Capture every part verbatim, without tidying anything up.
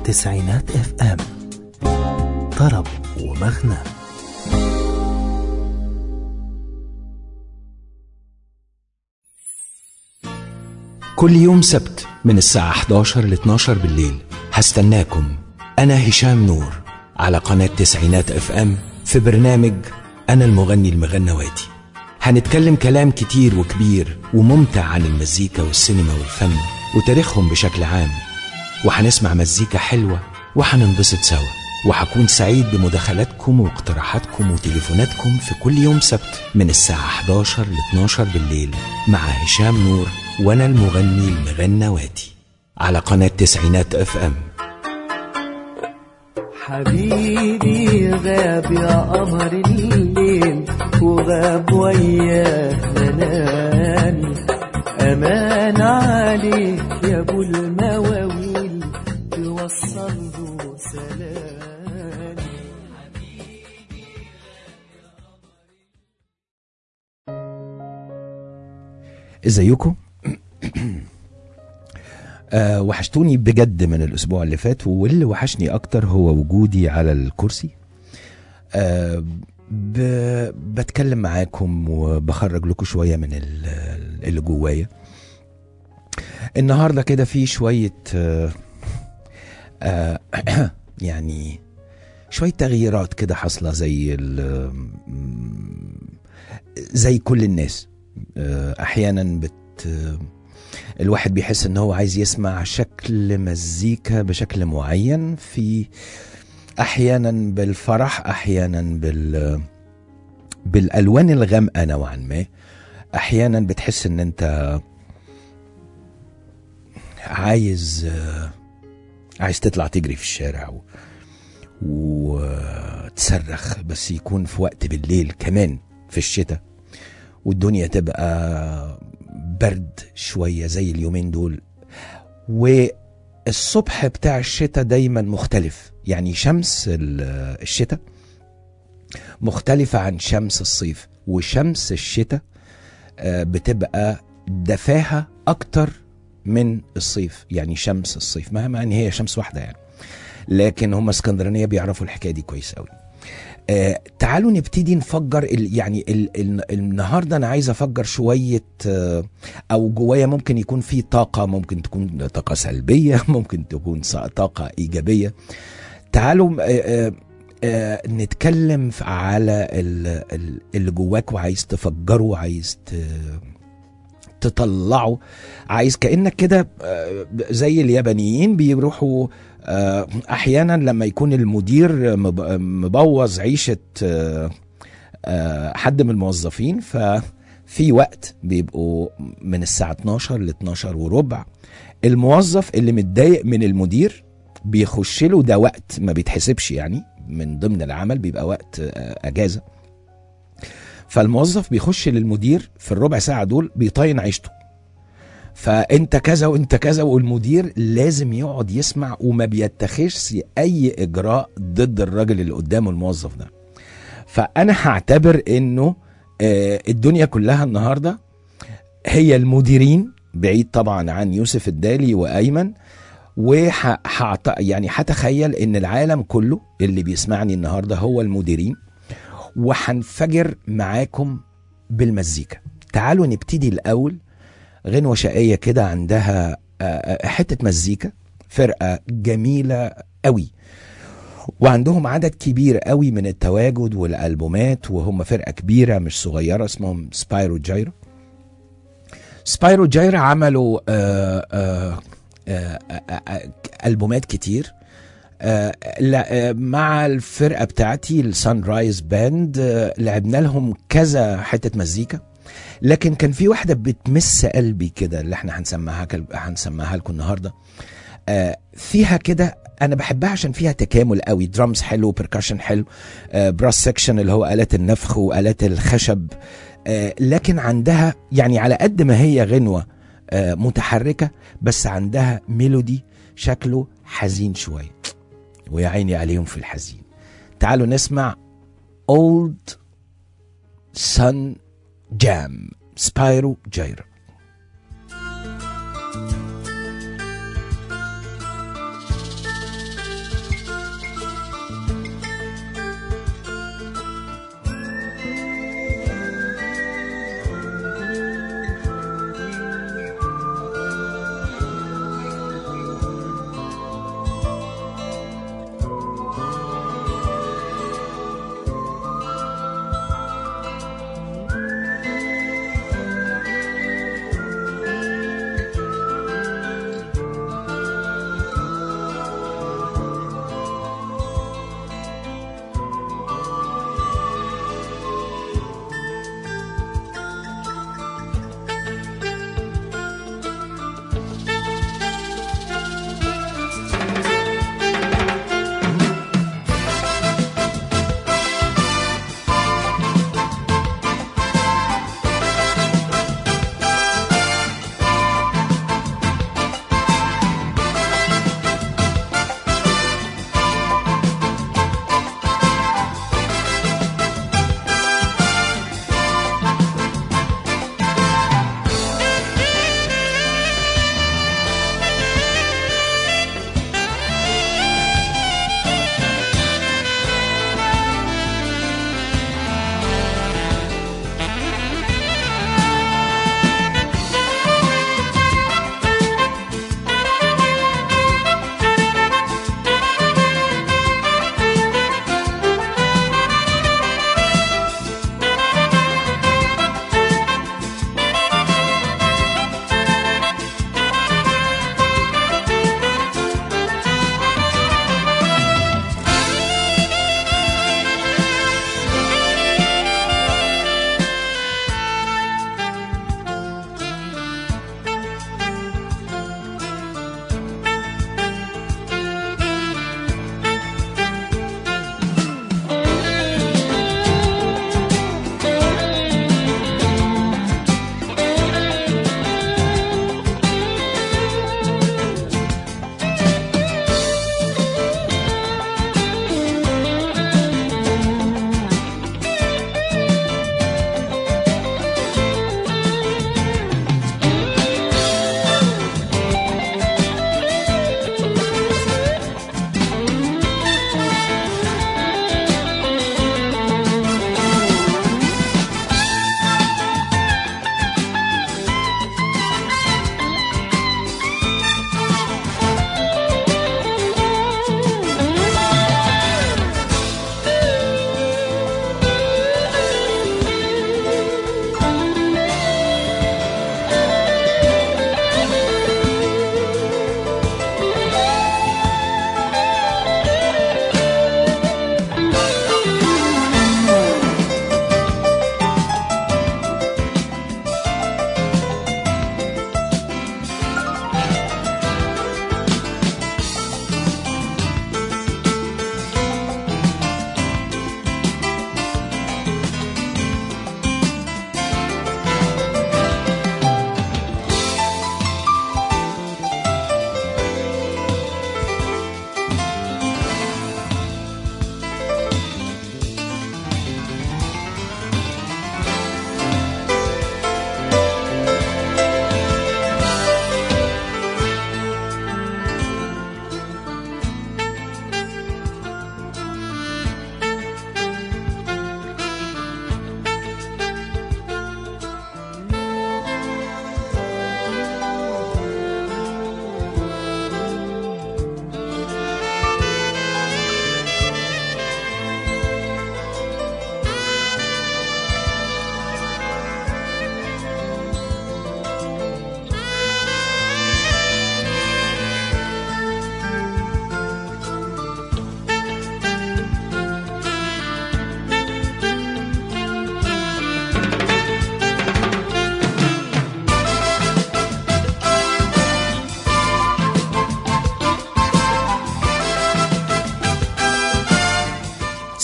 تسعينات اف ام، طرب ومغنى. كل يوم سبت من الساعة إحدى عشر ل اتناشر بالليل هستناكم أنا هشام نور على قناة تسعينات اف ام في برنامج أنا المغني المغنواتي. هنتكلم كلام كتير وكبير وممتع عن المزيكا والسينما والفن وتاريخهم بشكل عام، وهنسمع مزيكا حلوة وهننبسط سوا، وهكون سعيد بمداخلاتكم واقتراحاتكم وتليفوناتكم في كل يوم سبت من الساعة إحدى عشر ل اتناشر بالليل مع هشام نور وأنا المغني المغنواتي على قناة تسعينات اف ام. حبيبي غاب يا قمر الليل وغاب وياه منامي، أمان عليك يا أبو المواويل توصل له سلامي. ازيكم؟ أه وحشتوني بجد من الأسبوع اللي فات، واللي وحشني أكتر هو وجودي على الكرسي. أه بتكلم معاكم وبخرج لكم شوية من اللي جوايا. النهاردة كده في شوية أه أه يعني شوية تغييرات كده حصلة زي زي كل الناس. أه أحيانا بت الواحد بيحس ان هو عايز يسمع شكل مزيكا بشكل معين، في احيانا بالفرح، احيانا بال بالالوان الغامقه نوعا ما، احيانا بتحس ان انت عايز عايز تطلع تجري في الشارع و... وتصرخ، بس يكون في وقت بالليل كمان في الشتاء، والدنيا تبقى برد شوية زي اليومين دول. والصبح بتاع الشتاء دايما مختلف، يعني شمس الشتاء مختلفة عن شمس الصيف، وشمس الشتاء بتبقى دفاها أكتر من الصيف. يعني شمس الصيف مهما ان هي شمس واحدة يعني، لكن هم اسكندرانية بيعرفوا الحكاية دي كويس قوي. آه، تعالوا نبتدي نفجر ال يعني ال ال النهارده انا عايز افجر شويه، آه، او جوايا ممكن يكون في طاقه، ممكن تكون طاقه سلبيه، ممكن تكون طاقه ايجابيه. تعالوا آه آه نتكلم على اللي جواك وعايز تفجره، وعايز تطلعه، عايز كأنك كده آه زي اليابانيين بيروحوا احيانا لما يكون المدير مبوظ عيشة حد من الموظفين، ففي وقت بيبقوا من الساعة اتناشر ل اتناشر وربع الموظف اللي متضايق من المدير بيخش له، ده وقت ما بيتحسبش يعني من ضمن العمل، بيبقى وقت اجازة، فالموظف بيخش للمدير في الربع ساعة دول بيطين عيشته، فانت كذا وانت كذا، والمدير لازم يقعد يسمع وما بيتخذش اي اجراء ضد الراجل اللي قدامه الموظف ده. فانا هعتبر انه الدنيا كلها النهارده هي المديرين، بعيد طبعا عن يوسف الدالي وايمن، وح يعني هتخيل ان العالم كله اللي بيسمعني النهارده هو المديرين، وهنفجر معاكم بالمزيكا. تعالوا نبتدي الاول غنوة شقية كده، عندها حتة مزيكا، فرقة جميلة قوي، وعندهم عدد كبير قوي من التواجد والألبومات، وهم فرقة كبيرة مش صغيرة، اسمهم سبايرو جايرا. سبايرو جايرا عملوا آآ آآ آآ ألبومات كتير مع الفرقة بتاعتي السان رايز باند، لعبنا لهم كذا حتة مزيكا، لكن كان في واحدة بتمس قلبي كده اللي احنا هنسمعها هنسمعها لكم النهاردة. آه فيها كده انا بحبها عشان فيها تكامل قوي، درامز حلو، بيركشن حلو، آه براس سكشن اللي هو آلات النفخ وآلات الخشب، آه لكن عندها يعني على قد ما هي غنوة آه متحركة، بس عندها ميلودي شكله حزين شوية، ويا عيني عليهم في الحزين. تعالوا نسمع Old Sun Jam سبايرو جايرا.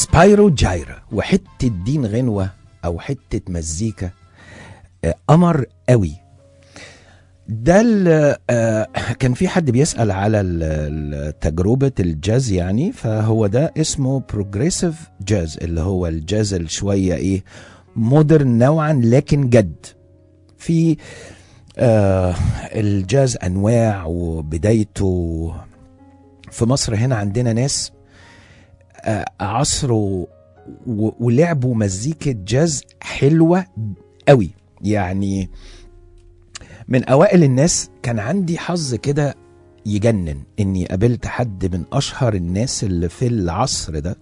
سبايرو جايرا وحتة دين غنوة او حتة مزيكا قمر قوي. ده كان في حد بيسأل على تجربة الجاز يعني، فهو ده اسمه بروجريسيف جاز، اللي هو الجاز الشوية ايه مودرن نوعا لكن جد. في آه الجاز انواع وبدايته في مصر هنا عندنا ناس آه عصروا ولعبوا مزيكة جاز حلوة قوي يعني. من اوائل الناس كان عندي حظ كده يجنن اني قابلت حد من اشهر الناس اللي في العصر ده،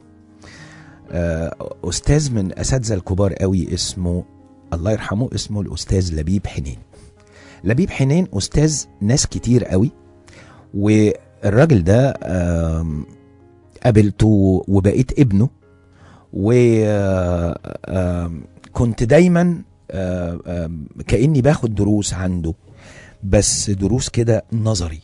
استاذ من اساتذه الكبار قوي اسمه الله يرحمه، اسمه الاستاذ لبيب حنين. لبيب حنين استاذ ناس كتير قوي، والراجل ده قابلته وبقيت ابنه، وكنت دايما كأني باخد دروس عنده، بس دروس كده نظري.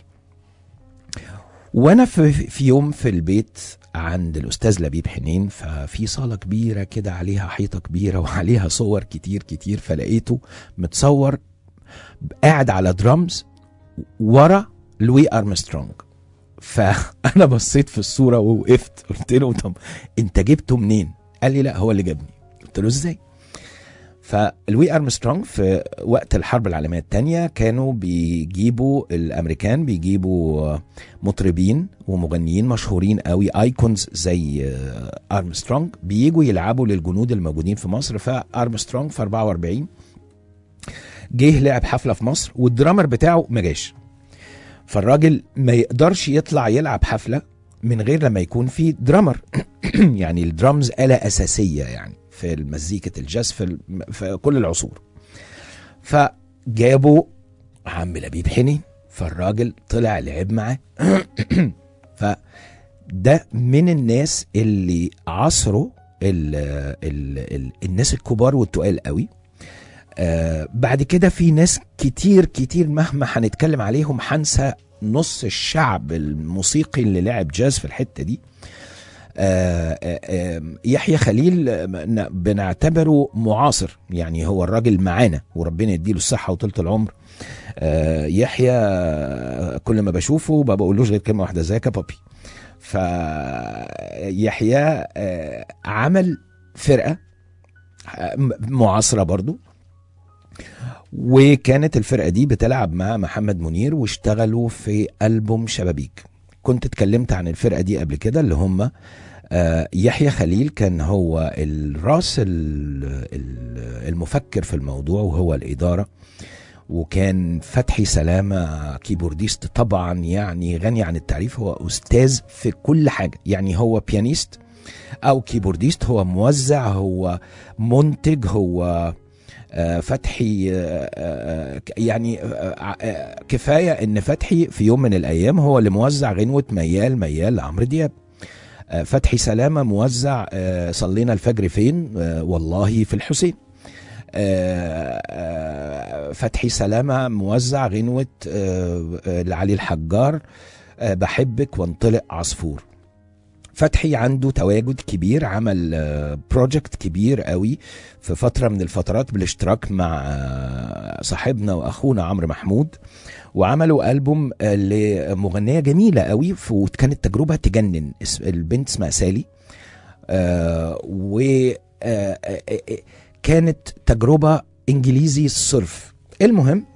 وانا في, في يوم في البيت عند الاستاذ لبيب حنين، ففي صالة كبيرة كده عليها حيطة كبيرة وعليها صور كتير كتير، فلقيته متصور قاعد على درامز ورا لوي أرمسترونج. فانا بصيت في الصورة ووقفت، قلت له طب انت جبته منين؟ قال لي لا هو اللي جابني. قلت له ازاي؟ فلوي أرمسترونج في وقت الحرب العالمية الثانية كانوا بيجيبوا الأمريكان بيجيبوا مطربين ومغنيين مشهورين قوي ايكونز زي أرمسترونج، بييجوا يلعبوا للجنود الموجودين في مصر. فأرمسترونج في أربعة وأربعين جه لعب حفلة في مصر والدرامر بتاعه ما جاش، فالراجل ما يقدرش يطلع يلعب حفلة من غير لما يكون في درامر. يعني الدرامز آلة أساسية يعني في المزيكة الجاز في, في كل العصور. فجابوا عم لبيب حنين، فالراجل طلع لعب معاه. فده من الناس اللي عصروا ال ال ال الناس الكبار والتقال قوي. آه بعد كده في ناس كتير كتير مهما هنتكلم عليهم هنسى نص الشعب الموسيقي اللي لعب جاز في الحتة دي. آآ آآ يحيى خليل بنعتبره معاصر، يعني هو الراجل معانا وربنا يديله الصحة وطولة العمر. يحيى كل ما بشوفه ما بقولوش غير كلمة واحدة، ازيك يا بابي. فيحيى عمل فرقة معاصرة برضو، وكانت الفرقة دي بتلعب مع محمد منير واشتغلوا في ألبوم شبابيك. كنت اتكلمت عن الفرقة دي قبل كده، اللي هم يحيى خليل كان هو الراس المفكر في الموضوع وهو الإدارة، وكان فتحي سلامة كيبورديست طبعا يعني غني عن التعريف، هو أستاذ في كل حاجة، يعني هو بيانيست أو كيبورديست، هو موزع، هو منتج، هو فتحي يعني كفاية ان فتحي في يوم من الايام هو اللي موزع غنوة ميال ميال لعمرو دياب. فتحي سلامة موزع صلينا الفجر فين، والله في الحسين. فتحي سلامة موزع غنوة لعلي الحجار بحبك وانطلق عصفور. فتحي عنده تواجد كبير، عمل بروجكت كبير قوي في فترة من الفترات بالاشتراك مع صاحبنا واخونا عمرو محمود، وعملوا ألبوم لمغنية جميلة قوي، وكانت تجربة تجنن. البنت اسمها سالي، وكانت تجربة انجليزي صرف. المهم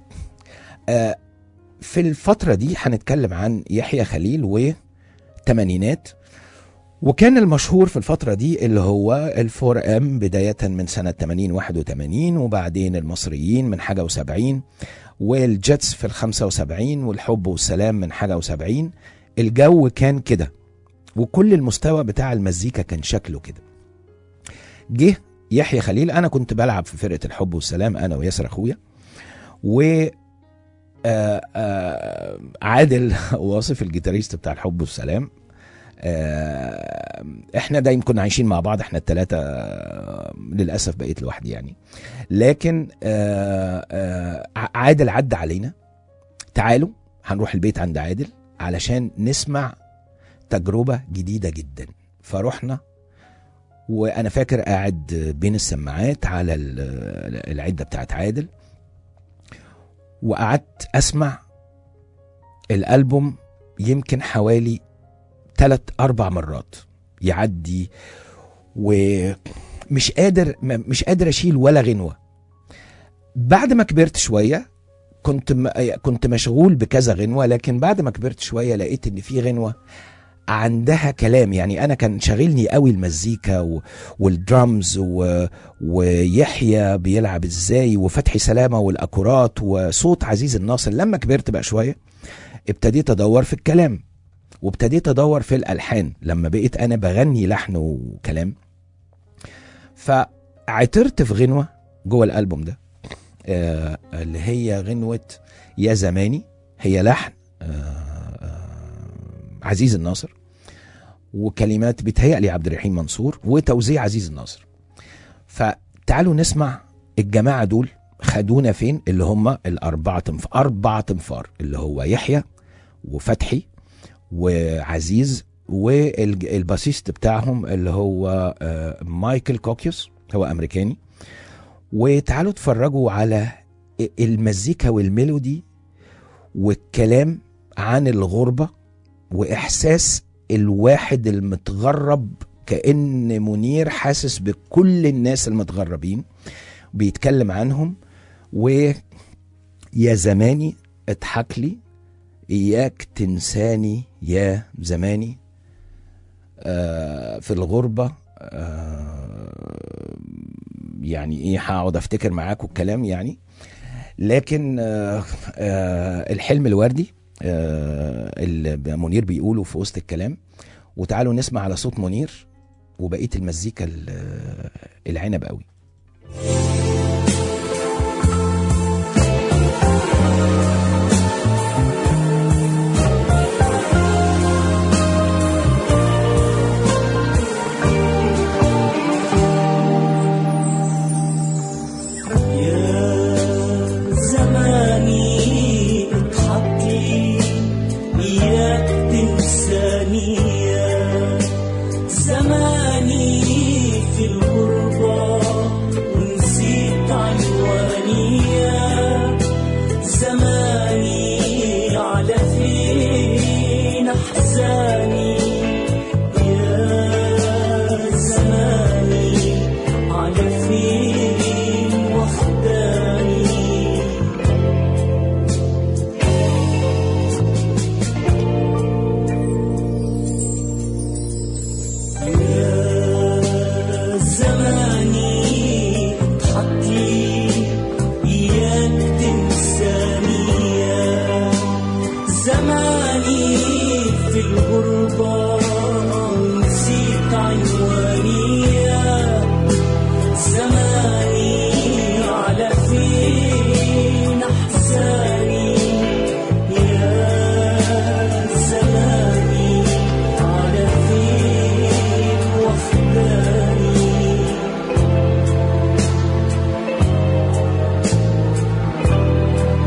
في الفترة دي هنتكلم عن يحيى خليل والثمانينات، وكان المشهور في الفترة دي اللي هو الفور ام بداية من سنة ثمانين واحد وثمانين، وبعدين المصريين من حاجة وسبعين، والجيتس في الخمسة وسبعين، والحب والسلام من حاجة وسبعين. الجو كان كده، وكل المستوى بتاع المزيكا كان شكله كده. جه يحيى خليل، انا كنت بلعب في فرقة الحب والسلام انا وياسر اخويا، و آآ آآ عادل واصف الجيتاريست بتاع الحب والسلام. احنا دايما كنا عايشين مع بعض، احنا الثلاثة للأسف بقيت لوحدي يعني. لكن عادل عدى علينا، تعالوا هنروح البيت عند عادل علشان نسمع تجربة جديدة جدا. فروحنا وانا فاكر قاعد بين السماعات على العده بتاعت عادل، وقعدت اسمع الالبوم يمكن حوالي ثلاث اربع مرات يعدي، ومش قادر مش قادر اشيل ولا غنوه. بعد ما كبرت شويه كنت كنت مشغول بكذا غنوه، لكن بعد ما كبرت شويه لقيت ان في غنوه عندها كلام. يعني انا كان شاغلني قوي المزيكا والدرامز و... ويحيى بيلعب ازاي، وفتحي سلامه والاكورات وصوت عزيز الناصر. لما كبرت بقى شويه ابتديت ادور في الكلام، وابتديت ادور في الالحان لما بقيت انا بغني لحن وكلام. فعثرت في غنوه جوه الالبوم ده آه اللي هي غنوه يا زماني، هي لحن آه آه عزيز الناصر، وكلمات بتهيألي عبد الرحيم منصور، وتوزيع عزيز الناصر. فتعالوا نسمع الجماعه دول خدونا فين، اللي هم الاربعه تنفار اربعه تنفار اللي هو يحيى وفتحي وعزيز والباسيست بتاعهم اللي هو مايكل كوكيوس، هو امريكاني. وتعالوا اتفرجوا على المزيكا والميلودي والكلام عن الغربة واحساس الواحد المتغرب، كأن منير حاسس بكل الناس المتغربين بيتكلم عنهم. ويا زماني اضحك لي، إياك تنساني يا زماني، آه في الغربة. آه يعني ايه، هقعد افتكر معاكم الكلام يعني. لكن آه آه الحلم الوردي آه اللي منير بيقوله في وسط الكلام. وتعالوا نسمع على صوت منير وبقية المزيكا العنب قوي.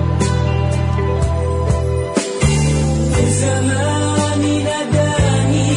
زماني نداني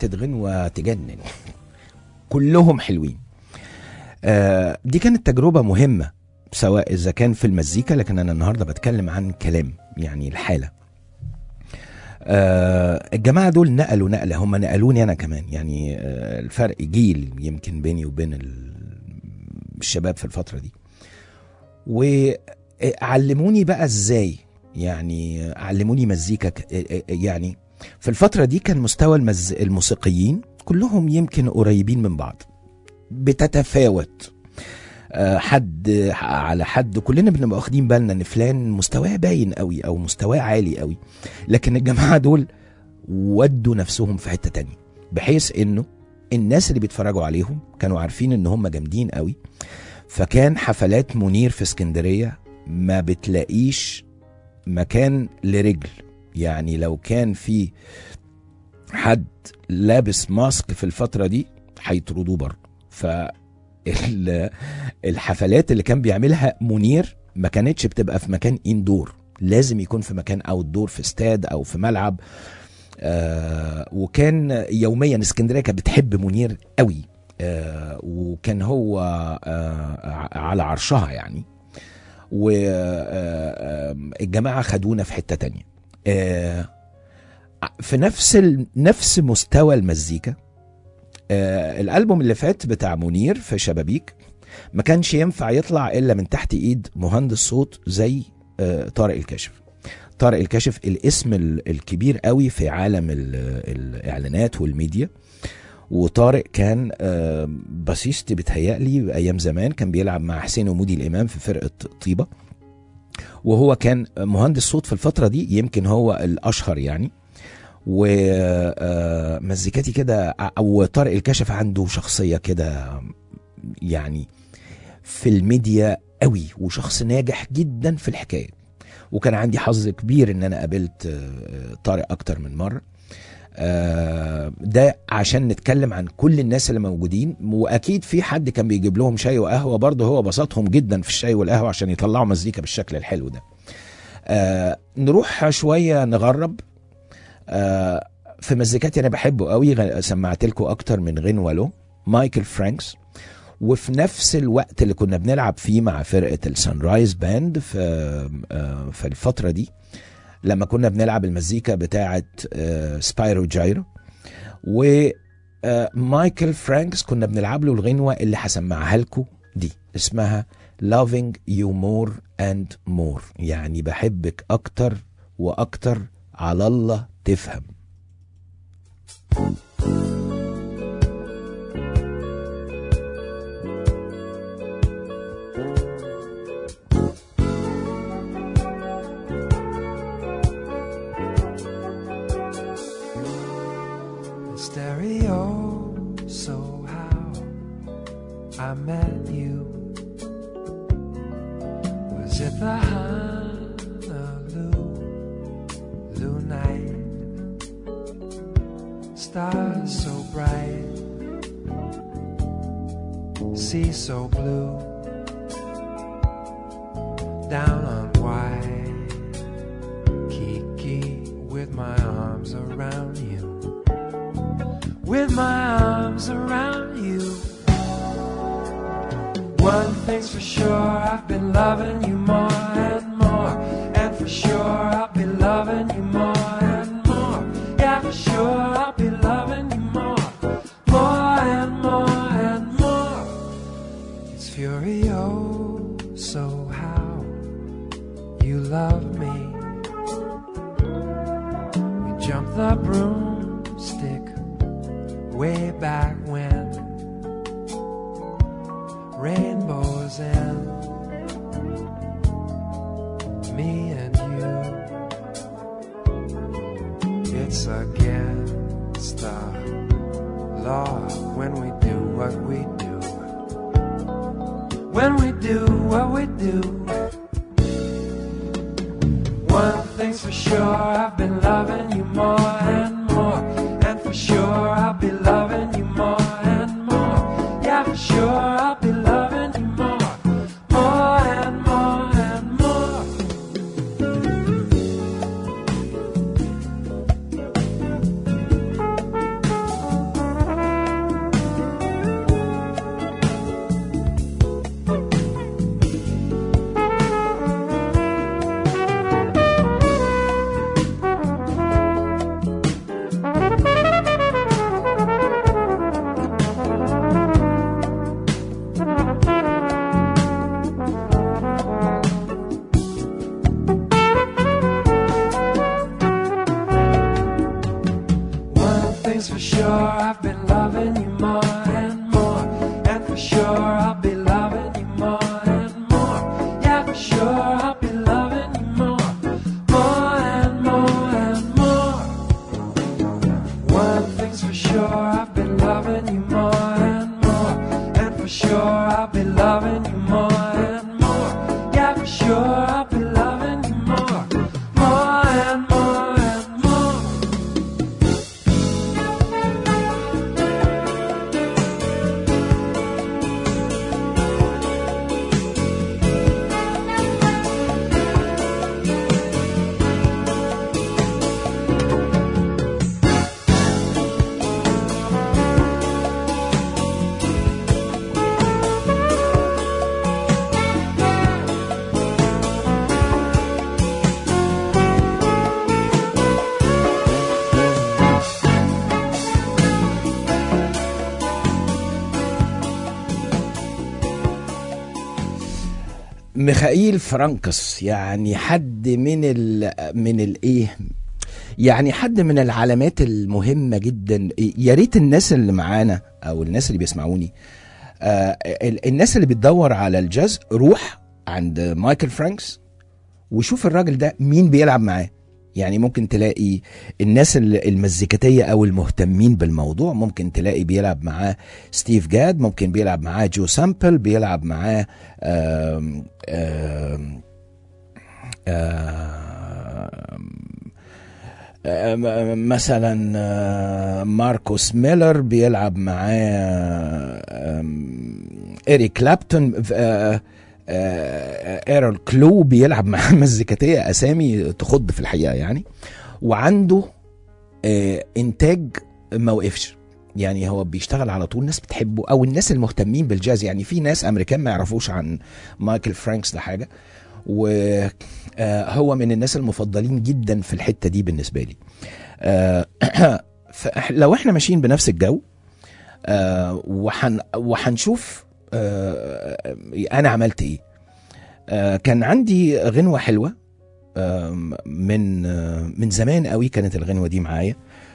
حتة غنوة تجنن، كلهم حلوين. آه دي كانت تجربة مهمة سواء إذا كان في المزيكا، لكن أنا النهاردة بتكلم عن كلام، يعني الحالة. آه الجماعة دول نقلوا نقلة، هم نقلوني أنا كمان، يعني آه الفرق جيل يمكن بيني وبين الشباب في الفترة دي. وعلموني بقى إزاي، يعني علموني مزيكا. يعني في الفترة دي كان مستوى المز... الموسيقيين كلهم يمكن قريبين من بعض، بتتفاوت حد على حد، كلنا بنبقى واخدين بالنا ان فلان مستواه باين قوي او مستواه عالي قوي، لكن الجماعة دول ودوا نفسهم في حتة تانية، بحيث انه الناس اللي بيتفرجوا عليهم كانوا عارفين ان هم جامدين قوي. فكان حفلات منير في اسكندرية ما بتلاقيش مكان لرجل، يعني لو كان في حد لابس ماسك في الفترة دي هيطردوه بره. فالحفلات اللي كان بيعملها منير ما كانتش بتبقى في مكان اندور، لازم يكون في مكان اوتدور، في استاد او في ملعب. آه وكان يوميا اسكندرية كانت بتحب منير قوي، آه وكان هو آه على عرشها يعني. والجماعة خدونا في حتة تانية في نفس نفس مستوى المزيكا. الألبوم اللي فات بتاع منير في شبابيك ما كانش ينفع يطلع إلا من تحت إيد مهندس صوت زي طارق الكاشف. طارق الكاشف الاسم الكبير قوي في عالم الإعلانات والميديا، وطارق كان باسيست بتهيألي أيام زمان، كان بيلعب مع حسين ومودي الإمام في فرقة طيبة، وهو كان مهندس صوت في الفترة دي، يمكن هو الأشهر يعني. ومزيكاتي كده، أو طارق الكاشف عنده شخصية كده يعني في الميديا قوي، وشخص ناجح جدا في الحكاية. وكان عندي حظ كبير ان انا قابلت طارق اكتر من مرة. ده عشان نتكلم عن كل الناس اللي موجودين، واكيد في حد كان بيجيب لهم شاي وقهوة برضه، هو بسطهم جدا في الشاي والقهوة عشان يطلعوا مزيكا بالشكل الحلو ده. نروح شوية نغرب في مزيكاتي انا بحبه قوي، سمعت لكم اكتر من غنوة له، مايكل فرانكس. وفي نفس الوقت اللي كنا بنلعب فيه مع فرقة السانرايز باند في في الفترة دي، لما كنا بنلعب المزيكا بتاعة سبايرو جايرو، ومايكل فرانكس كنا بنلعب له الغنوة اللي هسمعها لكم دي، اسمها Loving You More and More، يعني بحبك أكتر وأكتر، على الله تفهم. Stereo, so how I met you, was it the Honolulu night? Stars so bright, sea so blue, down on Waikiki with my arms around you, with my arms around you. One thing's for sure, I've been loving you more and more, and for sure I'll be loving you more and more. Yeah, for sure I'll be loving you more, more and more and more. It's furioso how you love me. We jumped the broomstick way back when, rainbows and me and you. It's against the law when we do what we do, when we do what we do. One thing's for sure, I've been loving you more and more, and for sure I'll be loving you more and more. Yeah, for sure I'll be loving you more, more and more and more. sure I'll be loving you more, more and more and more. ميخائيل فرانكس، يعني حد من ال من الايه يعني حد من العلامات المهمه جدا. يا ريت الناس اللي معانا او الناس اللي بيسمعوني، آه الناس اللي بتدور على الجاز، روح عند مايكل فرانكس وشوف الراجل ده مين بيلعب معاه. يعني ممكن تلاقي الناس المزيكاتيه او المهتمين بالموضوع، ممكن تلاقي بيلعب معاه ستيف جاد، ممكن بيلعب معاه جو سامبل، بيلعب معاه آم آم آم مثلا ماركوس ميلر، بيلعب معاه إريك كلابتون، ايرل كلو بيلعب مع مزيكاتيه، اسامي تخض في الحقيقه يعني. وعنده اه انتاج ما وقفش، يعني هو بيشتغل على طول، ناس بتحبه او الناس المهتمين بالجاز. يعني في ناس امريكان ما يعرفوش عن مايكل فرانكس ده حاجه، وهو من الناس المفضلين جدا في الحته دي بالنسبه لي. اه لو احنا ماشيين بنفس الجو اه وحن وحنشوف آه انا عملت ايه. آه كان عندي غنوة حلوة آه من آه من زمان قوي، كانت الغنوة دي معايا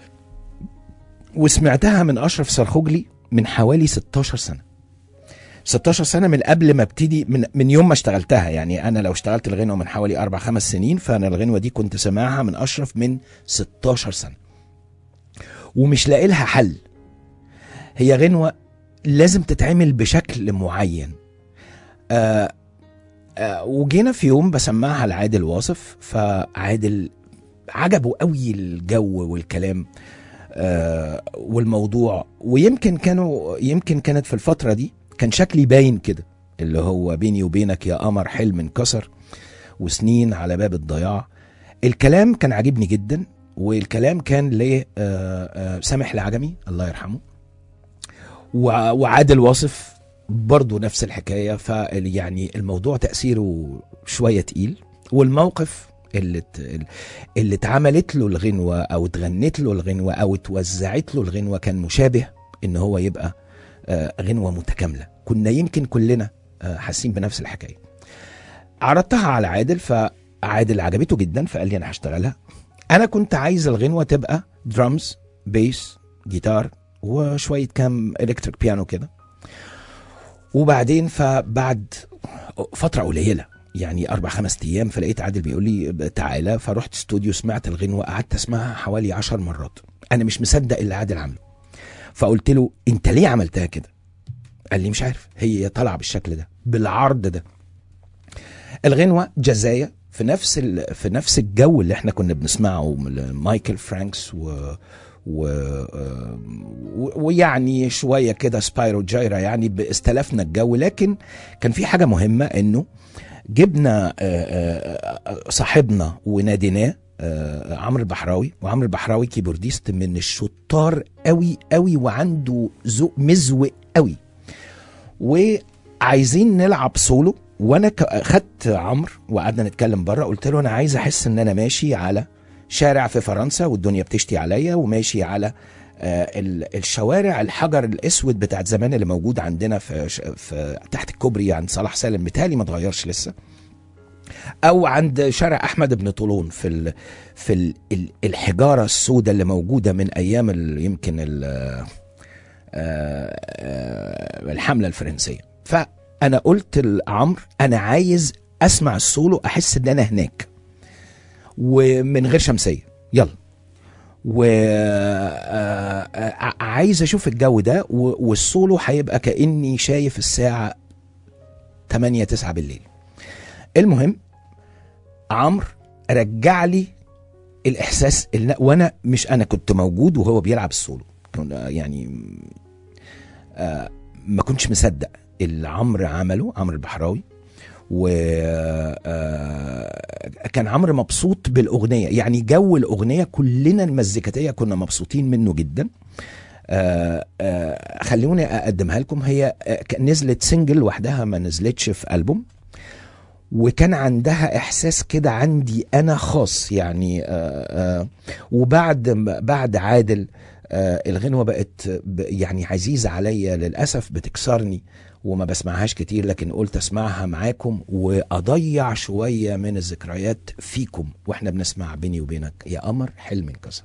وسمعتها من اشرف سرخوجلي من حوالي ستاشر سنة. ستاشر سنة من قبل ما ابتدي، من, من يوم ما اشتغلتها. يعني انا لو اشتغلت الغنوة من حوالي اربع خمس سنين، فانا الغنوة دي كنت سماعها من اشرف من ستاشر سنة ومش لاقي لها حل. هي غنوة لازم تتعمل بشكل معين. آه آه وجينا في يوم بسمعها لعادل واصف، فعادل عجبه قوي الجو والكلام آه والموضوع. ويمكن كانوا يمكن كانت في الفترة دي كان شكلي باين كده، اللي هو بيني وبينك يا قمر حلم انكسر وسنين على باب الضياع. الكلام كان عجبني جدا، والكلام كان لسامح العجمي الله يرحمه، وعادل واصف برضو نفس الحكاية. فيعني الموضوع تأثيره شوية تقيل، والموقف اللي اللي اتعملت له الغنوة او اتغنت له الغنوة او اتوزعت له الغنوة كان مشابه ان هو يبقى غنوة متكاملة. كنا يمكن كلنا حاسين بنفس الحكاية. عرضتها على عادل، فعادل عجبته جدا، فقال لي انا هشتغلها. انا كنت عايز الغنوة تبقى درامز، بيس، جيتار، وشوية كام إلكتريك بيانو كده. وبعدين فبعد فترة قليلة يعني أربع خمس أيام، فلقيت عادل بيقول لي تعالى. فرحت استوديو، سمعت الغنوة، قعدت اسمعها حوالي عشر مرات. أنا مش مصدق اللي عادل عمله. فقلت له أنت ليه عملتها كده؟ قال لي مش عارف، هي طالعة بالشكل ده بالعرض ده. الغنوة جزاية في نفس في نفس الجو اللي احنا كنا بنسمعه مايكل فرانكس و ويعني شوية كده سبايرو جايرا، يعني استلفنا الجو. لكن كان في حاجة مهمة، انه جبنا صاحبنا وناديناه عمرو البحراوي. وعمرو البحراوي كيبورديست من الشطار قوي قوي، وعنده ذوق مزوق قوي، وعايزين نلعب سولو. وانا خدت عمرو وقعدنا نتكلم بره، قلت له انا عايز احس ان انا ماشي على شارع في فرنسا والدنيا بتشتي عليا، وماشي على آه الشوارع الحجر الاسود بتاعت زمان اللي موجود عندنا في, في تحت الكوبري عند صلاح سالم، بتالي ما اتغيرش لسه، او عند شارع احمد بن طولون في ال في ال الحجاره السوداء اللي موجوده من ايام يمكن ال آه الحمله الفرنسيه. فانا قلت لعمرو انا عايز اسمع السولو، احس ان انا هناك ومن غير شمسية، يلا. وعايز اشوف الجو ده، والسولو هيبقى كأني شايف الساعة تمانية تسعة بالليل. المهم عمرو رجع لي الاحساس اللي وانا مش انا كنت موجود وهو بيلعب السولو، يعني آه ما كنتش مصدق اللي عمرو عمله، عمرو البحراوي. وكان عمرو مبسوط بالاغنيه، يعني جو الاغنيه كلنا المزيكاتيه كنا مبسوطين منه جدا. آآ آآ خلوني اقدمها لكم، هي نزلت سنجل وحدها ما نزلتش في ألبوم، وكان عندها احساس كده عندي انا خاص يعني. آآ آآ وبعد بعد عادل الغنوه بقت يعني عزيزه عليا للاسف، بتكسرني وما بسمعهاش كتير، لكن قلت اسمعها معاكم واضيع شويه من الذكريات فيكم واحنا بنسمع بيني وبينك يا قمر حلم انكسر.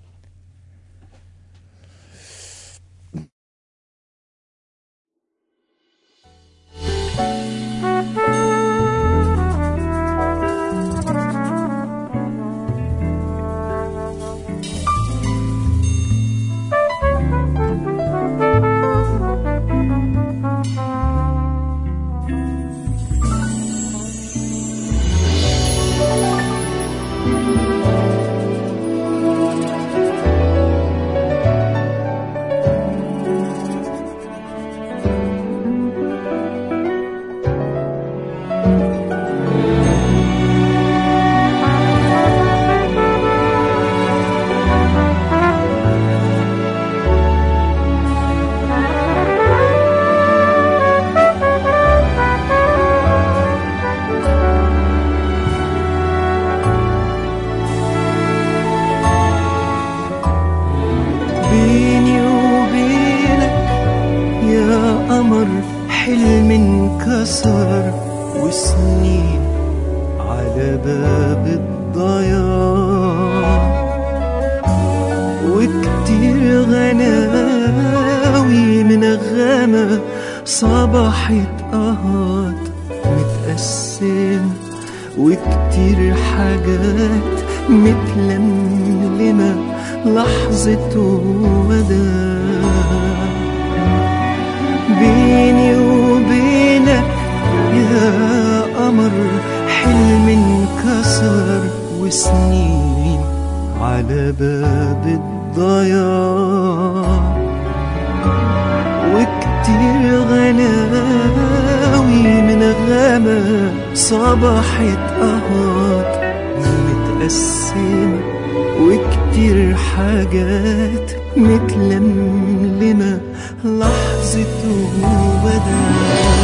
حلم انكسر وسنين على باب الضياع، وكتير غناوي منغمة صبحت قهات متقسم، وكتير حاجات متلملمة لحظة وداع. بيني وبينك يا قمر حلم انكسر وسنين على باب الضياع، وكتير غناوي منغمة صبحت قهات متقسمة، وكتير حاجات متلملمة لحظة وداع.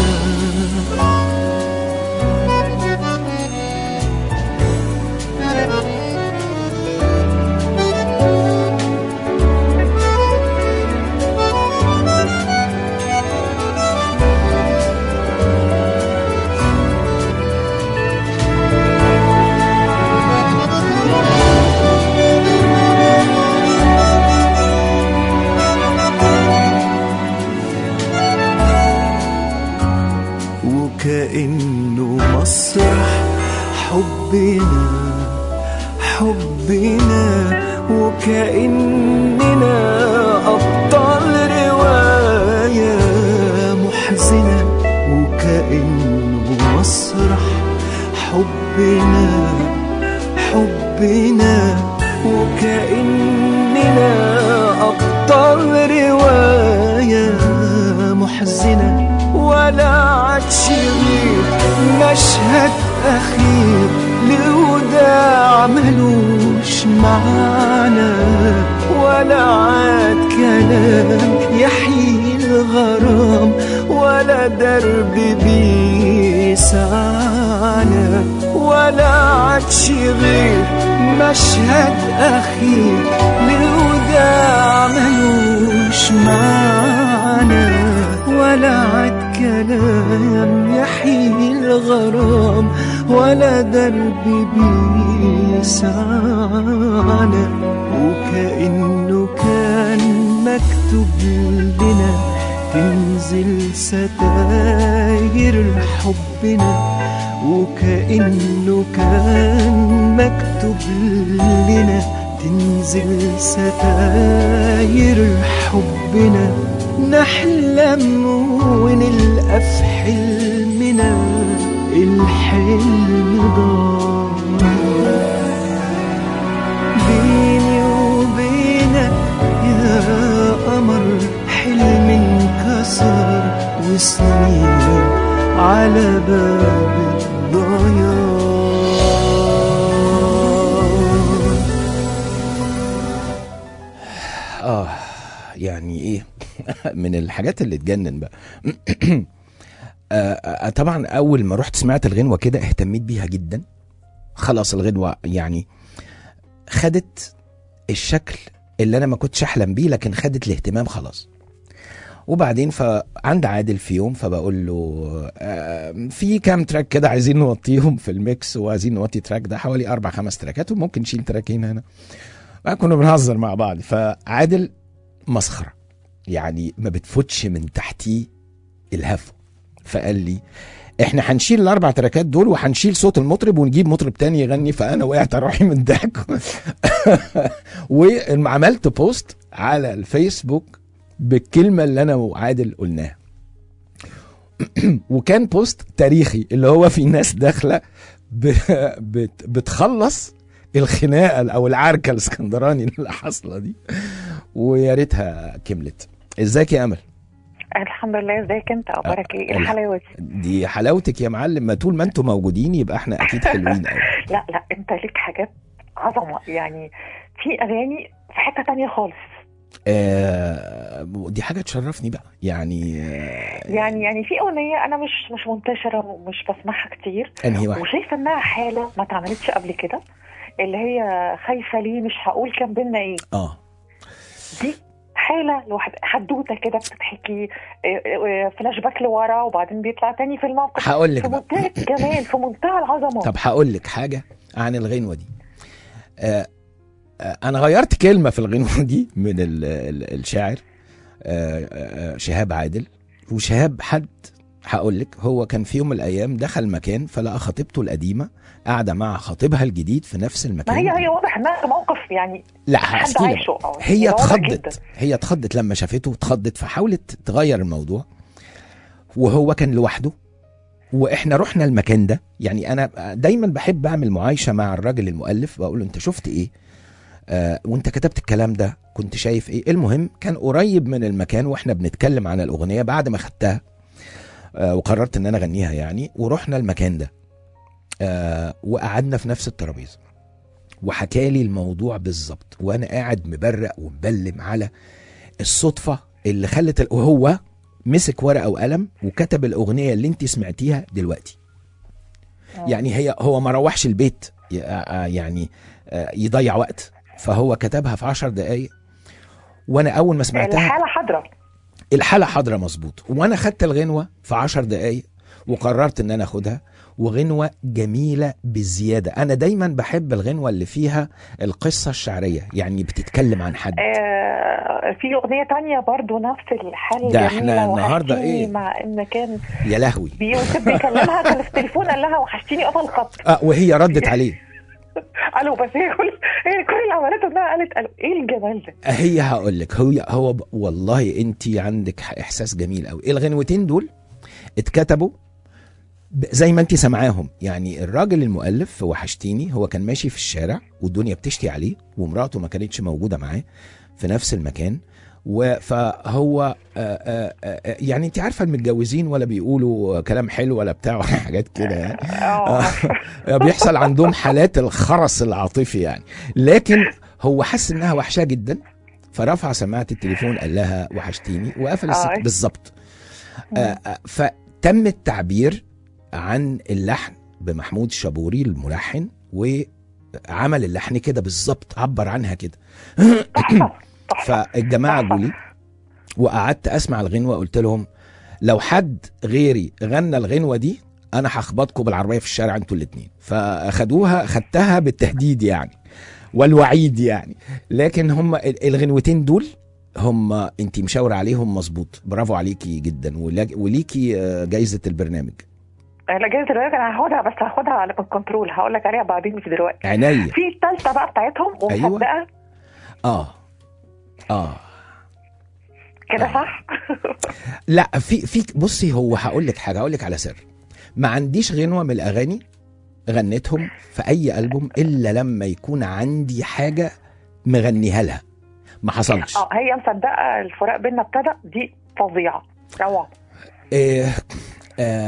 كأنه مسرح حبنا حبنا، وكأننا أبطال رواية محزنة، وكأنه مسرح حبنا حبنا، وكأننا أبطال رواية محزنة، ولا عادش غير مشهد أخير لوداع ملوش معانا، ولا عاد كلام يحيي الغرام، ولا درب بيسعانا، ولا عادش غير مشهد أخير لوداع ملوش معانا، ولا عاد كلام يحيي الغرام، ولا درب بيسعانا. وكأنه كان مكتوب لنا تنزل ستاير حبنا، وكأنه كان مكتوب لنا تنزل ستاير حبنا، نحلم ونلقى في حلمنا الحلم ضاع. يعني ايه من الحاجات اللي تجنن بقى. آه طبعا اول ما رحت سمعت الغنوه كده اهتميت بيها جدا. خلاص الغنوه يعني خدت الشكل اللي انا ما كنتش احلم بيه، لكن خدت الاهتمام خلاص. وبعدين فعند عادل في يوم فبقول له آه في كام تراك كده عايزين نوطيهم في الميكس، وعايزين نوطي تراك ده حوالي اربع خمس تراكات وممكن نشيل تراكين هنا. كنا بنهزر مع بعض. فعادل مسخره يعني ما بتفوتش من تحتيه الهفو، فقال لي احنا هنشيل الاربع تراكات دول وهنشيل صوت المطرب ونجيب مطرب تاني يغني. فانا وقعت روحي من الضحك. وعملت بوست على الفيسبوك بالكلمه اللي انا وعادل قلناها. وكان بوست تاريخي اللي هو في ناس داخله بتخلص الخناقه او العركه الاسكندراني اللي حاصله دي، ويا ريتها كملت. ازيك يا امل؟ الحمد لله. ازيك انت؟ اخبارك ايه؟ الحلاوه دي حلاوتك يا معلم. ما طول ما انتوا موجودين يبقى احنا اكيد حلوين قوي. لا لا انت ليك حاجات عظمه يعني، في اغاني في حته تانية خالص. آه دي حاجه تشرفني بقى يعني. آه يعني يعني في اغنيه انا مش مش منتشره ومش بسمعها كتير، انهي واحده؟ وشايفه انها حاله ما اتعملتش قبل كده، اللي هي خايفه ليه مش هقول كان بينا ايه. اه دي حاله لوحد، حدوته كده بتتحكي فلاش باك لورا وبعدين بيطلع تاني في الموقف. هقول لك في منتهى الجمال، في منتهى العظمه. طب هقول لك حاجه عن الغنوه دي. آه آه انا غيرت كلمه في الغنوه دي من ال ال الشاعر آه آه شهاب عادل. وشهاب حد هقول لك، هو كان في يوم من الايام دخل مكان فلقى خطيبته القديمه قاعده مع خطيبها الجديد في نفس المكان. ما هي هي واضح انها موقف يعني. لا هحكي هي اتخضت، هي اتخضت لما شافته، اتخضت فحاولت تغير الموضوع. وهو كان لوحده واحنا رحنا المكان ده. يعني انا دايما بحب اعمل معايشه مع الراجل المؤلف، بقول له انت شفت ايه آه وانت كتبت الكلام ده، كنت شايف ايه. المهم كان قريب من المكان واحنا بنتكلم عن الاغنيه بعد ما خدتها آه وقررت ان انا اغنيها يعني. ورحنا المكان ده آه وقعدنا في نفس الترابيزه وحكالي الموضوع بالظبط، وانا قاعد مبرق ومبلم على الصدفه اللي خلت ال... وهو مسك ورقه وقلم وكتب الاغنيه اللي انت سمعتيها دلوقتي. يعني هي هو ما روحش البيت يعني يضيع وقت، فهو كتبها في عشر دقايق. وانا اول ما سمعتها الحاله حاضره، الحاله حاضره مظبوط. وانا خدت الغنوه في عشر دقايق وقررت ان انا اخدها، وغنوة جميلة بزيادة. أنا دايما بحب الغنوة اللي فيها القصة الشعرية، يعني بتتكلم عن حد. آه في أغنية تانية برضو نفس الحال ده احنا النهاردة ايه مع إن كان يا لهوي بيوسف بيكلمها كان في التليفون قال لها وحشتيني قطع الخط. اه وهي ردت عليه. قالوا بس هي كل هي كل اللي عملته انها قالت قالوا ايه الجمال ده. هي هقول لك هو هو ب... والله انت عندك احساس جميل قوي. الغنوتين دول اتكتبوا زي ما انت سمعاهم. يعني الراجل المؤلف وحشتيني هو كان ماشي في الشارع والدنيا بتشتي عليه ومراته ما كانتش موجودة معاه في نفس المكان. فهو آآ آآ يعني انت عارفة المتجوزين ولا بيقولوا كلام حلو ولا بتاع حاجات كده يعني بيحصل عندهم حالات الخرس العاطفي يعني. لكن هو حس انها وحشاه جدا فرفع سماعة التليفون قال لها وحشتيني وقفل الست بالظبط. فتم التعبير عن اللحن بمحمود الشابوري الملحن، وعمل اللحن كده بالظبط، عبر عنها كده. فالجماعة جولي وقعدت اسمع الغنوة، قلت لهم لو حد غيري غنى الغنوة دي انا هخبطكم بالعربية في الشارع انتوا الاتنين. فاخدوها، خدتها بالتهديد يعني والوعيد يعني. لكن هم الغنوتين دول هم انتي مشاور عليهم مظبوط، برافو عليكي جدا، وليكي جايزة البرنامج. لا جايزة البرنامج انا هاخدها، بس هاخدها على الكنترول، هقول لك عليها بعدين مش دلوقتي. عينيا. في الثالثة بقى بتاعتهم ومصدقة. أيوة. اه اه كده آه. صح. لا في في بصي، هو هقول لك حاجه، هقول لك على سر. ما عنديش غنوه من الاغاني غنيتهم في اي ألبوم الا لما يكون عندي حاجه مغنيها لها. ما حصلش. اه هي مصدقه الفراق بيننا ابتدى، دي فظيعه روعه. إيه آه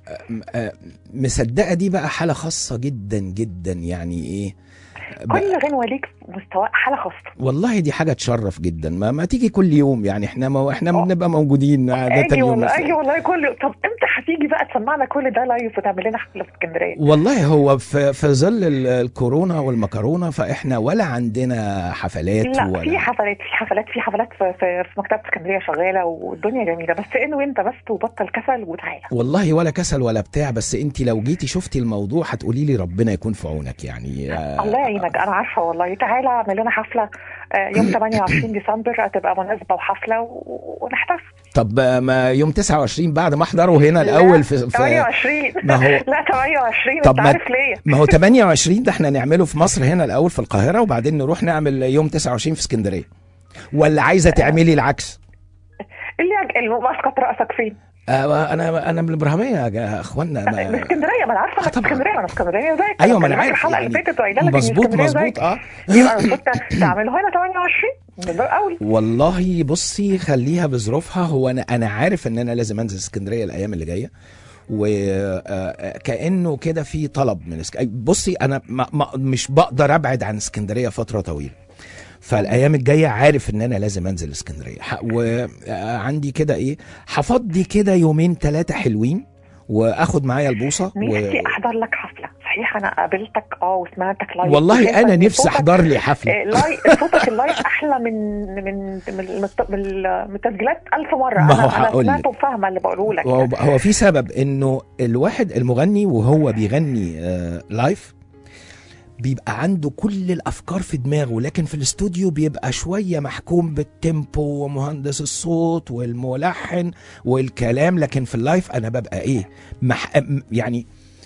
آه مصدقه دي بقى حاله خاصه جدا جدا، يعني ايه كل غنوه ليك مستوى حاله خاصه. والله دي حاجه تشرف جدا. ما, ما تيجي كل يوم، يعني احنا ما احنا بنبقى موجودين عاده اجي يوم والله اجي والله كل يوم. طب امتى هتيجي بقى تسمعنا كل ده لايف وتعمل لنا حفله في اسكندريه؟ والله هو في, في ظل الكورونا والمكرونه فاحنا ولا عندنا حفلات لا ولا في حفلات في حفلات في حفلات في, في, في مكتبه اسكندريه شغاله والدنيا جميله، بس انه انت بس وبطل كسل وتعالى. والله ولا كسل ولا بتاع، بس انت لو جيتي شفتي الموضوع هتقولي لي ربنا يكون في عونك يعني. آه الله يعينك، انا عارفه والله. تعالى اعمل لنا حفله يوم ثمانية وعشرين ديسمبر، هتبقى مناسبه وحفله ونحتفل. طب ما يوم تسعة وعشرين بعد ما احضره هنا الاول في, في ثمانية وعشرين ما هو لا ثمانية وعشرين طب انت عارف ليه؟ ما هو ثمانية وعشرين ده احنا نعمله في مصر هنا الاول في القاهره، وبعدين نروح نعمل يوم تسعة وعشرين في اسكندريه، ولا عايزه تعملي العكس؟ اللي اللي مسقط راسك فين؟ آه انا انا من الابراهيميه يا اخوانا. من اسكندريه، ما انا عارفه انك اسكندريه، ما انا اسكندريه زيك. ايوه ما انا عارف الحلقه اللي فاتت وقايله لك مظبوط مظبوط اه يبقى المفروض تعمله هنا ثمانية وعشرين من اول. والله بصي خليها بظروفها. هو انا انا عارف ان انا لازم انزل اسكندريه الايام اللي جايه، وكانه كده في طلب من اسكندريه. بصي انا ما ما مش بقدر ابعد عن اسكندريه فتره طويله، فالايام الجايه عارف ان انا لازم انزل اسكندريه، وعندي كده ايه هفضي كده يومين ثلاثه حلوين واخد معايا البوصه. نفسي و... احضر لك حفله صحيح. انا قابلتك اه وسمعتك لايف. والله انا نفسي احضر لي حفله. لايف صوتك اللايف احلى من من من من التسجيلات ألف مره. ما هو انا سمعت وفاهمه اللي بقوله لك. هو, هو في سبب انه الواحد المغني وهو بيغني آه لايف بيبقى عنده كل الافكار في دماغه، لكن في الاستوديو بيبقى شويه محكوم بالتيمبو ومهندس الصوت والملحن والكلام، لكن في اللايف انا ببقى ايه مح... يعني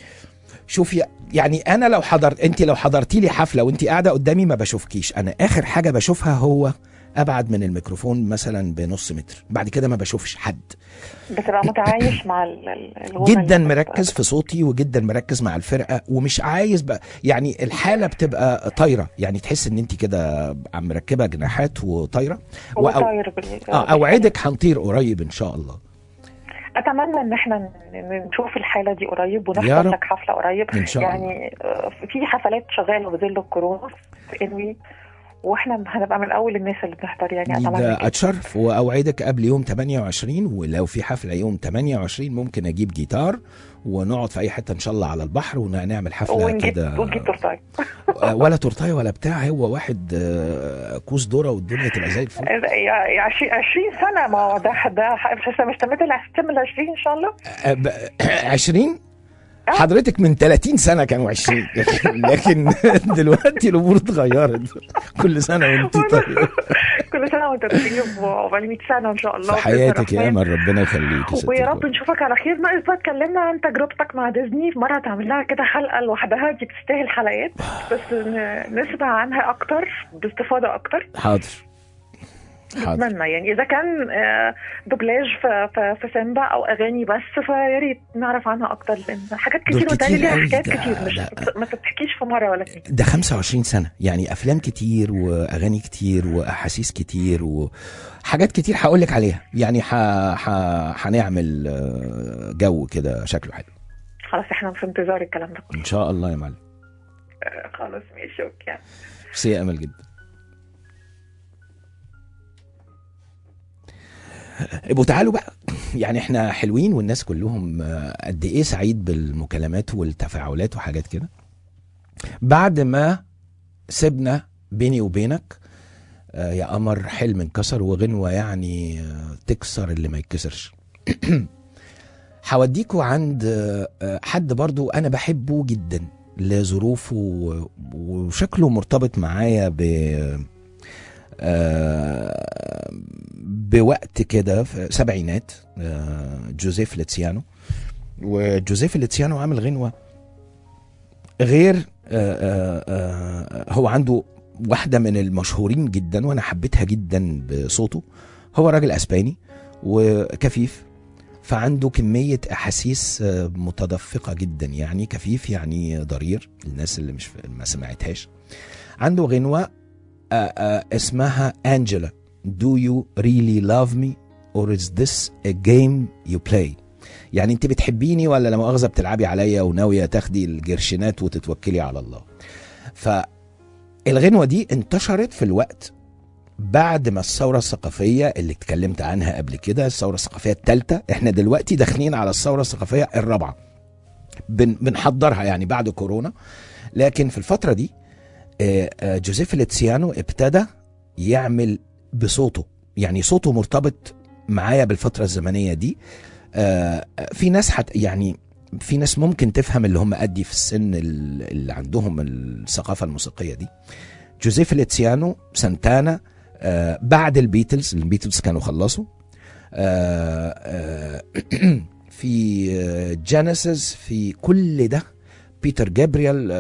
شوفي يعني انا لو حضرت انت لو حضرتي لي حفله وانت قاعده قدامي ما بشوفكيش، انا اخر حاجه بشوفها هو ابعد من الميكروفون مثلا بنص متر، بعد كده ما بشوفش حد. بتبقى متعايش مع جدا مركز في صوتي وجدا مركز مع الفرقه، ومش عايز بقى يعني الحاله بتبقى طايره، يعني تحس ان انت كده عم مركبه جناحات وطايره. وأو... اوعدك هنطير قريب ان شاء الله. اتمنى ان احنا نشوف الحاله دي قريب ونحضر لك حفله قريب إن شاء الله. يعني في حفلات شغاله بظل الكورونا في انوي، واحنا هنبقى من اول الناس اللي بنحضر يعني. اتمنى اتشرف واوعدك قبل يوم ثمانية وعشرين، ولو في حفله يوم ثمانية وعشرين ممكن اجيب جيتار ونقعد في اي حته ان شاء الله على البحر ونعمل حفله كده. ونجيب تورتاي ولا تورتاي ولا بتاع، هو واحد كوس ذره والدنيا تبقى زي الفل. عشرين سنه ما هو ده ده مش تمت ال عشرين ان شاء الله. عشرين حضرتك من ثلاثين سنة كانوا عشرين، لكن دلوقتي الأمور اتغيرت. كل سنة وانت طيب. كل سنة وانت طيب وعقبال مية سنة إن شاء الله في حياتك يا أمل، ربنا يخليك ويا رب نشوفك على خير. ناقص بقى اتكلمنا عن تجربتك مع ديزني، مرة تعمل لها كده حلقة لوحدها، دي بتستاهل حلقات، بس نسمع عنها أكتر باستفاضة أكتر. حاضر اتمنى يعني اذا كان دوبلاج في في سيمبا او اغاني بس، فيا ريت نعرف عنها اكتر، لان حاجات كتير وتاني ليها حكايات كتير مش ما تتحكيش في مره ولا اتنين. ده خمسة وعشرين سنة يعني، افلام كتير واغاني كتير واحاسيس كتير وحاجات كتير هقول لك عليها يعني. هنعمل جو كده شكله حلو. خلاص احنا في انتظار الكلام ده ان شاء الله يا معلم. خلاص ماشي اوكي. ميرسي امل جدا. ابقوا تعالوا بقى، يعني احنا حلوين والناس كلهم قد ايه سعيد بالمكالمات والتفاعلات وحاجات كده. بعد ما سيبنا بيني وبينك يا قمر حلم انكسر وغنوة يعني تكسر اللي ما يتكسرش. هوديكوا عند حد برضو انا بحبه جدا لظروفه وشكله مرتبط معايا ب آه بوقت كده في سبعينات. آه جوزيف ليتسيانو. وجوزيف ليتسيانو عامل غنوة غير آه آه هو عنده واحدة من المشهورين جدا وانا حبيتها جدا بصوته. هو راجل اسباني وكفيف، فعنده كمية احاسيس متدفقة جدا، يعني كفيف يعني ضرير الناس اللي مش ما سمعتهاش. عنده غنوة Uh, uh, اسمها أنجلا. Do you really love me or is this a game you play؟ يعني انت بتحبيني ولا لا مؤاخذه بتلعبي عليا وناويه تاخدي الجرشينات وتتوكلي على الله. فالغنوه دي انتشرت في الوقت بعد ما الثوره الثقافيه اللي اتكلمت عنها قبل كده، الثوره الثقافيه الثالثه، احنا دلوقتي داخلين على الثوره الثقافيه الرابعه بن بنحضرها يعني بعد كورونا. لكن في الفتره دي جوزيف فيليتسيانو ابتدى يعمل بصوته، يعني صوته مرتبط معايا بالفترة الزمنية دي. في ناس حت يعني في ناس ممكن تفهم اللي هم قدي في السن اللي عندهم الثقافة الموسيقية دي. جوزيف فيليتسيانو، سانتانا، بعد البيتلز، البيتلز كانوا خلصوا، في جينيسيس، في كل ده، بيتر جابرييل،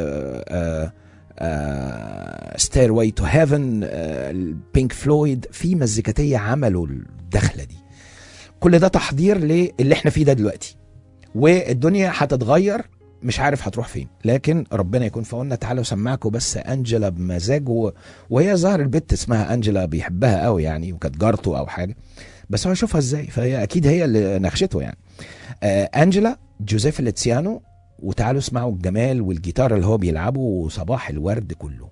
ستيرواي تو هيفن، بينك فلويد، في مزيكاتيه عملوا الدخله دي. كل ده تحضير للي احنا فيه ده دلوقتي، والدنيا هتتغير، مش عارف هتروح فين، لكن ربنا يكون في عوننا. تعالوا سمعكم بس انجلا بمزاج، وهي ظهر البت اسمها انجلا بيحبها قوي يعني، وكانت جارته او حاجه، بس هو يشوفها ازاي، فهي اكيد هي اللي نخشته يعني. آه انجلا، جوزيف فيليتسيانو، وتعالوا اسمعوا الجمال والجيتار اللي هو بيلعبه وصباح الورد كله.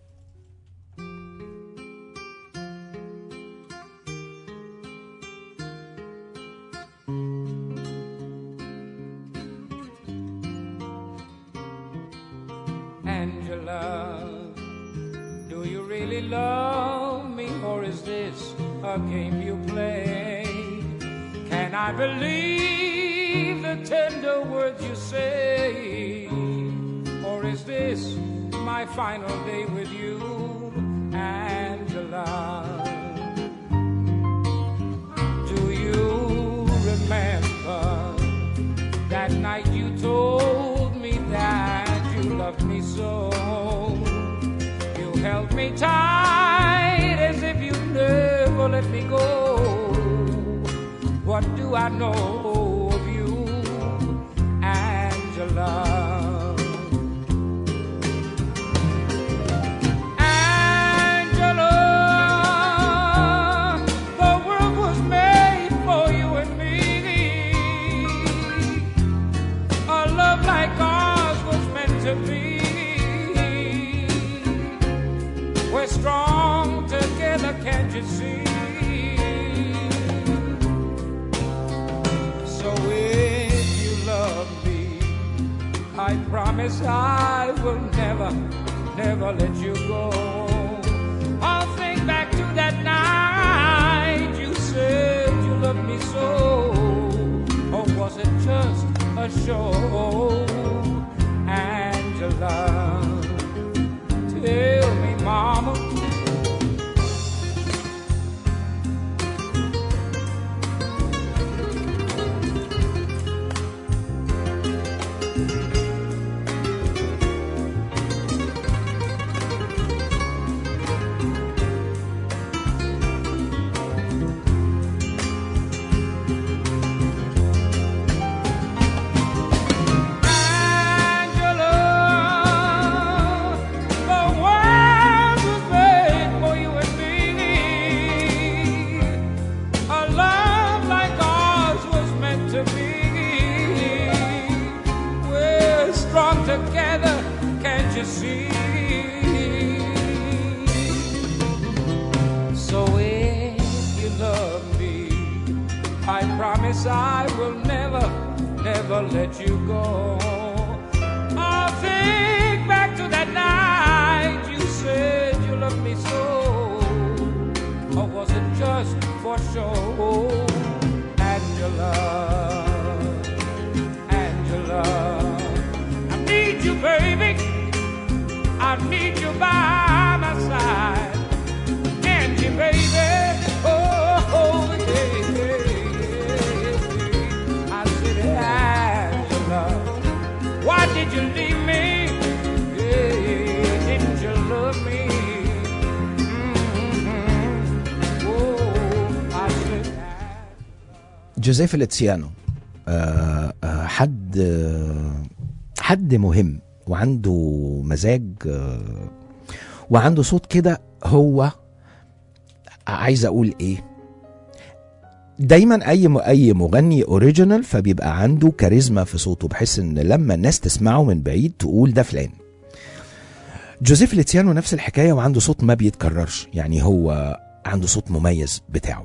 Angela, do you really love me, or is this a game you play? Can I believe the tender words you say, or is this my final day with you, Angela? Do you remember that night you told me that you loved me so? You held me tight as if you never let me go. What do I know of you, Angela? Angela, the world was made for you and me. A love like ours was meant to be. We're strong together, can't you see? I promise I will never, never let you go. I'll think back to that night you said you loved me so. Or was it just a show, Angela? Tell me, mama. I will never, never let you go. I'll think back to that night you said you loved me so. Or was it just for show, Angela? Angela, I need you, baby. I need you by my side. Angie, baby. Oh, oh yeah, yeah. Why did you leave me? Yeah, didn't you love me? Mm-hmm. Oh, I said جوزيف فيليتسيانو آه آه حد آه حد مهم، وعنده مزاج، آه وعنده صوت كده. هو عايز اقول ايه، دايما اي اي مغني اوريجينال فبيبقى عنده كاريزما في صوته، بحيث ان لما الناس تسمعه من بعيد تقول ده فلان. جوزيف فيليتسيانو نفس الحكايه، وعنده صوت ما بيتكررش، يعني هو عنده صوت مميز بتاعه.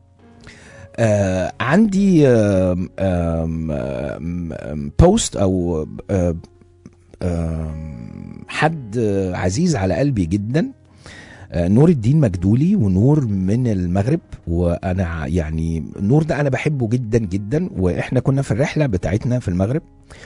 آه عندي آم آم آم بوست او آم آم حد عزيز على قلبي جدا، آه نور الدين مجدولي، ونور من المغرب. وانا يعني نور ده انا بحبه جدا جدا، واحنا كنا في الرحله بتاعتنا في المغرب،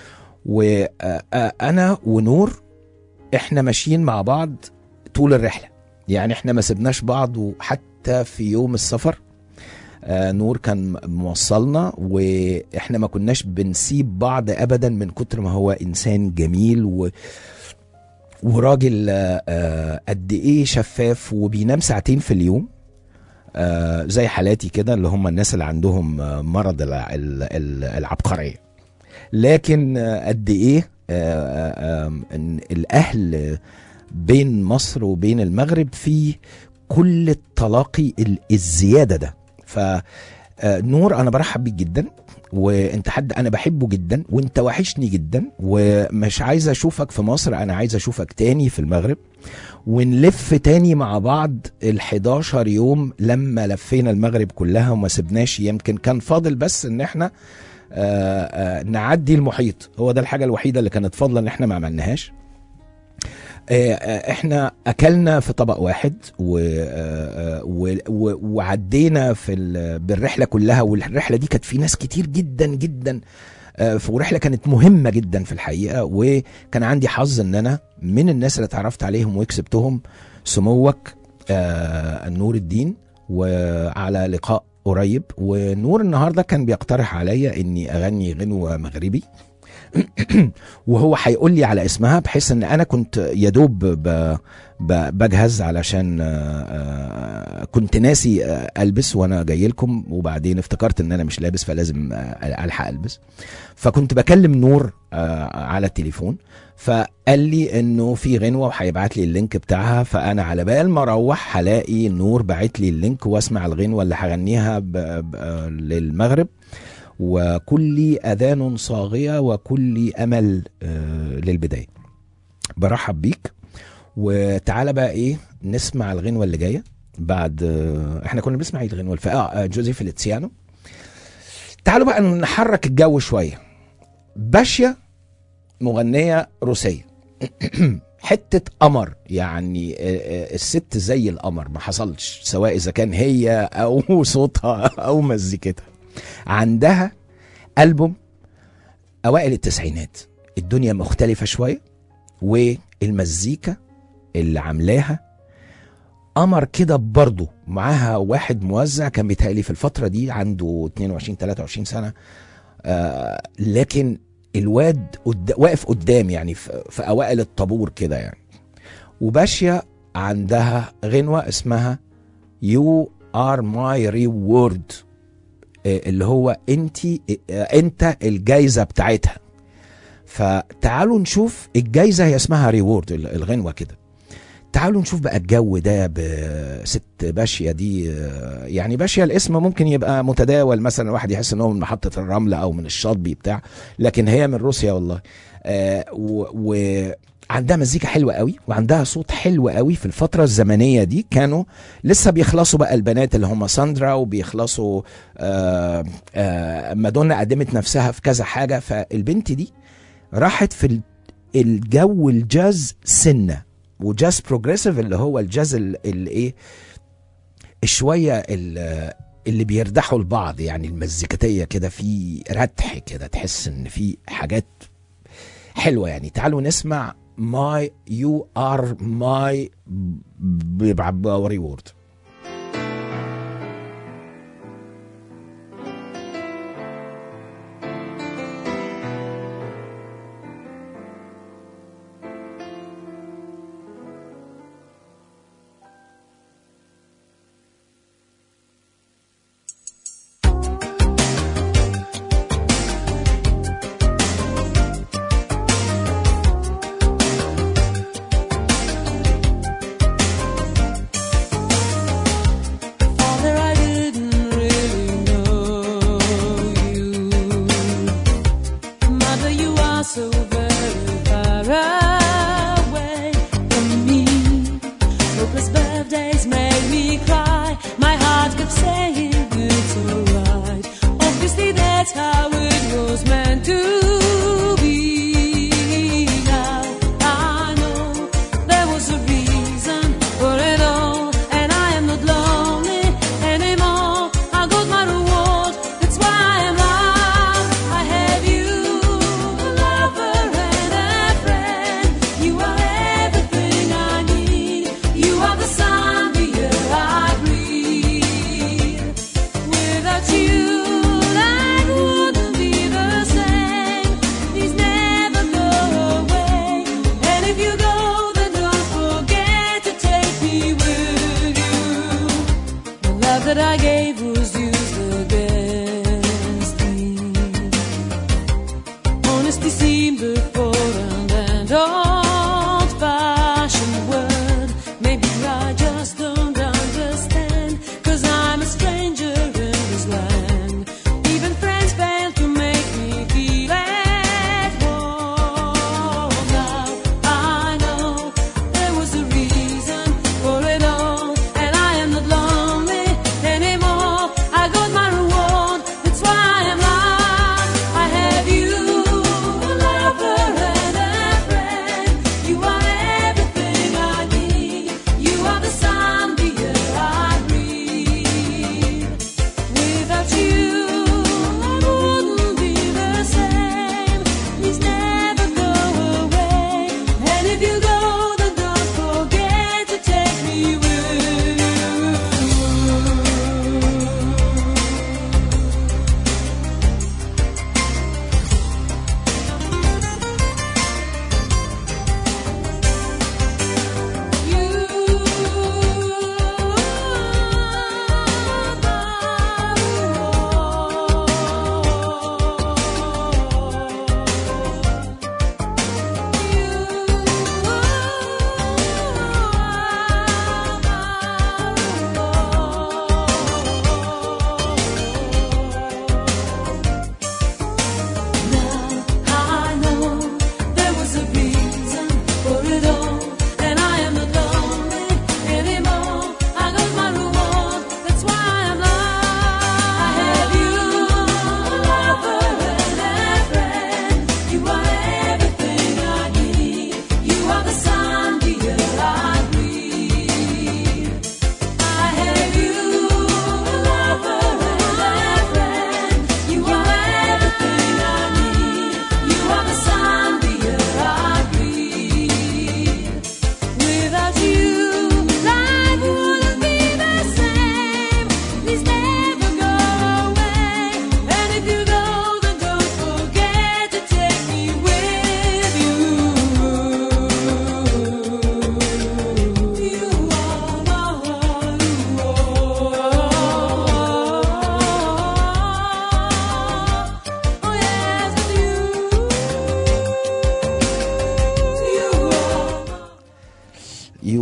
وانا ونور احنا ماشيين مع بعض طول الرحله، يعني احنا ما سبناش بعض، وحتى في يوم السفر آه نور كان موصلنا، واحنا ما كناش بنسيب بعض ابدا من كتر ما هو انسان جميل و وراجل آه قد ايه شفاف، وبينام ساعتين في اليوم آه زي حالاتي كده، اللي هم الناس اللي عندهم مرض العبقرية. لكن آه قد ايه آه آه الاهل بين مصر وبين المغرب في كل التلاقي الزيادة ده. فنور انا برحب بيك جدا، وانت حد انا بحبه جدا، وانت وحشني جدا، ومش عايز اشوفك في مصر، انا عايز اشوفك تاني في المغرب، ونلف تاني مع بعض الحداشر يوم لما لفينا المغرب كلها وما سبناش. يمكن كان فاضل بس ان احنا آآ آآ نعدي المحيط، هو ده الحاجة الوحيدة اللي كانت فاضلة ان احنا ما عملناهاش. احنا اكلنا في طبق واحد و... و... و... وعدينا في ال... بالرحله كلها، والرحله دي كانت في ناس كتير جدا جدا، ورحله كانت مهمه جدا في الحقيقه. وكان عندي حظ ان انا من الناس اللي اتعرفت عليهم وكسبتهم سموك نور الدين، وعلى لقاء قريب. ونور النهارده كان بيقترح عليا اني اغني غنوه مغربي وهو هيقول لي على اسمها، بحيث ان انا كنت يدوب بجهز علشان كنت ناسي البس وانا جاي لكم، وبعدين افتكرت ان انا مش لابس فلازم الحق البس. فكنت بكلم نور على التليفون، فقال لي انه في غنوه وهيبعت لي اللينك بتاعها. فانا على بال ما اروح هلاقي نور بعت لي اللينك واسمع الغنوه اللي هغنيها للمغرب. وكل أذان صاغية وكل أمل آه للبداية. برحب بيك، وتعالى بقى إيه نسمع الغنوة اللي جاية بعد. آه إحنا كنا بنسمع الغنوة الفقاء آه جوزيف فيليتسيانو. تعالوا بقى نحرك الجو شوية. باشيا مغنية روسية حتة قمر، يعني آه الست زي القمر، ما حصلش سواء إذا كان هي أو صوتها أو مزيكتها. عندها ألبوم أوائل التسعينات، الدنيا مختلفة شوية، والمزيكا اللي عاملاها قمر كده برضو. معاها واحد موزع كان بيتهيألي في الفترة دي عنده اتنين وعشرين تلاتة وعشرين سنة، آه لكن الواد قد... واقف قدام، يعني في... في أوائل الطابور كده يعني. وباشيا عندها غنوة اسمها You are my reward، اللي هو انتي انت الجايزة بتاعتها. فتعالوا نشوف الجايزة هي اسمها ريورد الغنوة كده. تعالوا نشوف بقى الجو ده بست باشيا دي. يعني باشيا الاسم ممكن يبقى متداول، مثلا واحد يحس انه من محطة الرمل او من الشاطبي بتاع، لكن هي من روسيا والله. آه و عندها مزيكا حلوة قوي، وعندها صوت حلو قوي. في الفترة الزمنية دي كانوا لسه بيخلصوا بقى البنات اللي هم ساندرا، وبيخلصوا آآ آآ مادونا قدمت نفسها في كذا حاجة. فالبنت دي راحت في الجو الجاز سنة، وجاز بروجريسيف اللي هو الجاز اللي ايه شوية اللي بيردحوا البعض، يعني المزيكتية كده في ردح كده، تحس ان في حاجات حلوة يعني. تعالوا نسمع My You Are My Reward.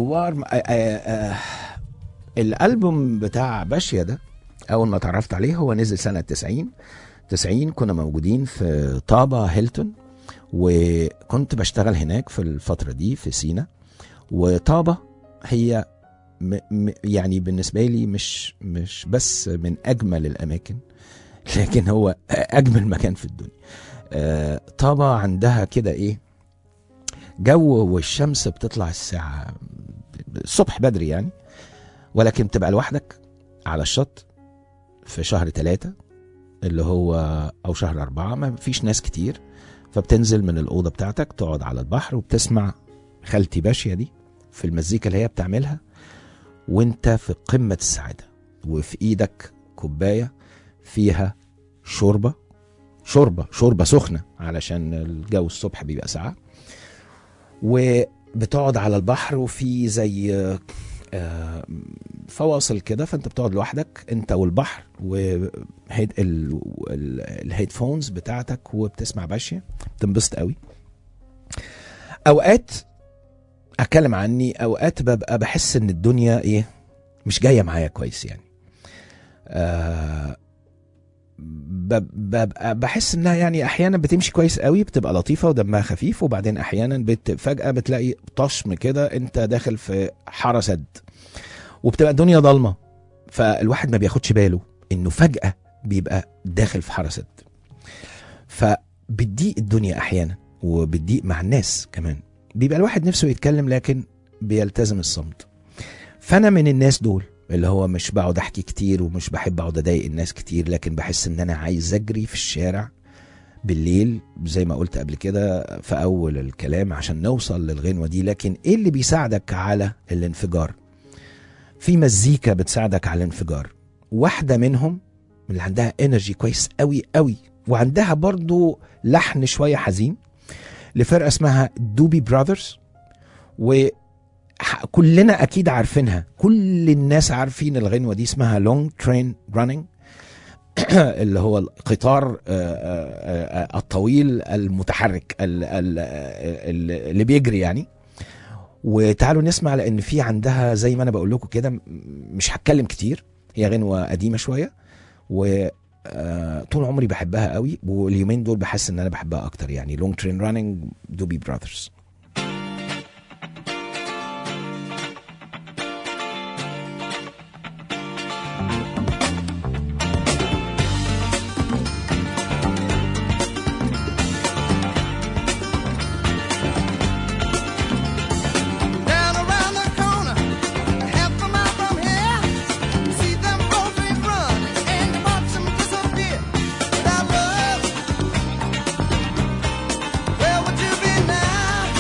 دوار آه آه آه الالبوم بتاع باشيا ده اول ما تعرفت عليه هو نزل سنه تسعين. تسعين كنا موجودين في طابة هيلتون، وكنت بشتغل هناك في الفتره دي في سينا. وطابة هي م م يعني بالنسبه لي مش مش بس من اجمل الاماكن، لكن هو اجمل مكان في الدنيا. آه طابة عندها كده ايه جو، والشمس بتطلع الساعه الصبح بدري يعني، ولكن بتبقى لوحدك على الشط في شهر ثلاثة اللي هو او شهر أربعة، ما فيش ناس كتير، فبتنزل من الأوضة بتاعتك تقعد على البحر وبتسمع خالتي باشيا دي في المزيكا اللي هي بتعملها، وانت في قمة السعادة، وفي ايدك كوباية فيها شوربة شوربة شوربة سخنة علشان الجو الصبح بيبقى ساعة، وبتقعد على البحر وفي زي فواصل كده، فانت بتقعد لوحدك انت والبحر والهيدفونز بتاعتك وبتسمع باشيا، بتنبسط قوي. اوقات اتكلم عني، اوقات ببقى بحس ان الدنيا ايه مش جايه معايا كويس يعني، آه ببقى بحس انها يعني احيانا بتمشي كويس قوي، بتبقى لطيفه ودمها خفيف، وبعدين احيانا بت فجاه بتلاقي طشم كده، انت داخل في حاره سد وبتبقى الدنيا ضلمه، فالواحد ما بياخدش باله انه فجاه بيبقى داخل في حاره سد. فبتضيق الدنيا احيانا، وبتضيق مع الناس كمان، بيبقى الواحد نفسه يتكلم لكن بيلتزم الصمت. فانا من الناس دول اللي هو مش بقعد احكي كتير، ومش بحب اقعد اضايق الناس كتير، لكن بحس ان انا عايز اجري في الشارع بالليل زي ما قلت قبل كده في اول الكلام عشان نوصل للغنوة دي. لكن ايه اللي بيساعدك على الانفجار؟ في مزيكا بتساعدك على الانفجار، واحدة منهم اللي عندها انرجي كويس قوي قوي، وعندها برضو لحن شوية حزين، لفرقة اسمها دوبي براذرز، وكلنا اكيد عارفينها، كل الناس عارفين الغنوة دي، اسمها لونج ترين رانينج، اللي هو القطار الطويل المتحرك اللي بيجري يعني. وتعالوا نسمع، لان في عندها زي ما انا بقول لكم كده، مش هتكلم كتير، هي غنوة قديمة شوية وطول عمري بحبها قوي، واليومين دول بحس ان انا بحبها اكتر يعني. لونج ترين رانينج دوبي براذرز. Where would you be now?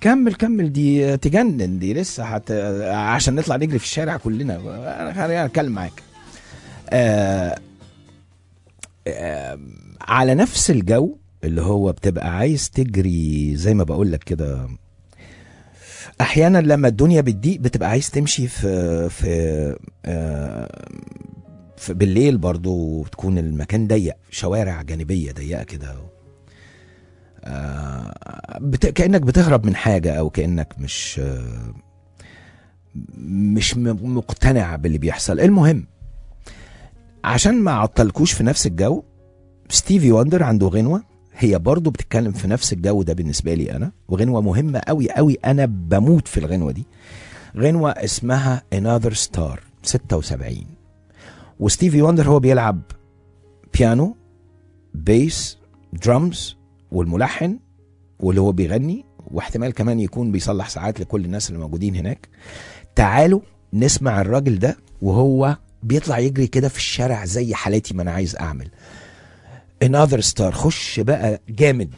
كمل كمل، دي تجنن دي لسه حت... عشان نطلع نجري في الشارع كلنا. انا خليني اتكلم معاك. آه... آه... على نفس الجو اللي هو بتبقى عايز تجري زي ما بقول لك كده. احيانا لما الدنيا بتضيق بتبقى عايز تمشي في في, آه... في بالليل برضو، تكون المكان ضيق، شوارع جانبيه ضيقه كده، آه بت... كأنك بتهرب من حاجة، أو كأنك مش آه مش م... مقتنع باللي بيحصل. المهم عشان ما عطلكوش في نفس الجو، ستيفي وندر عنده غنوة هي برضو بتتكلم في نفس الجو ده بالنسبة لي أنا، وغنوة مهمة قوي قوي، أنا بموت في الغنوة دي. غنوة اسمها Another Star ستة وسبعين، وستيفي وندر هو بيلعب بيانو، بيس، درامز، والملحن، واللي هو بيغني، واحتمال كمان يكون بيصلح ساعات لكل الناس اللي موجودين هناك. تعالوا نسمع الراجل ده وهو بيطلع يجري كده في الشارع زي حالتي ما انا عايز اعمل. Another Star، خش بقى جامد.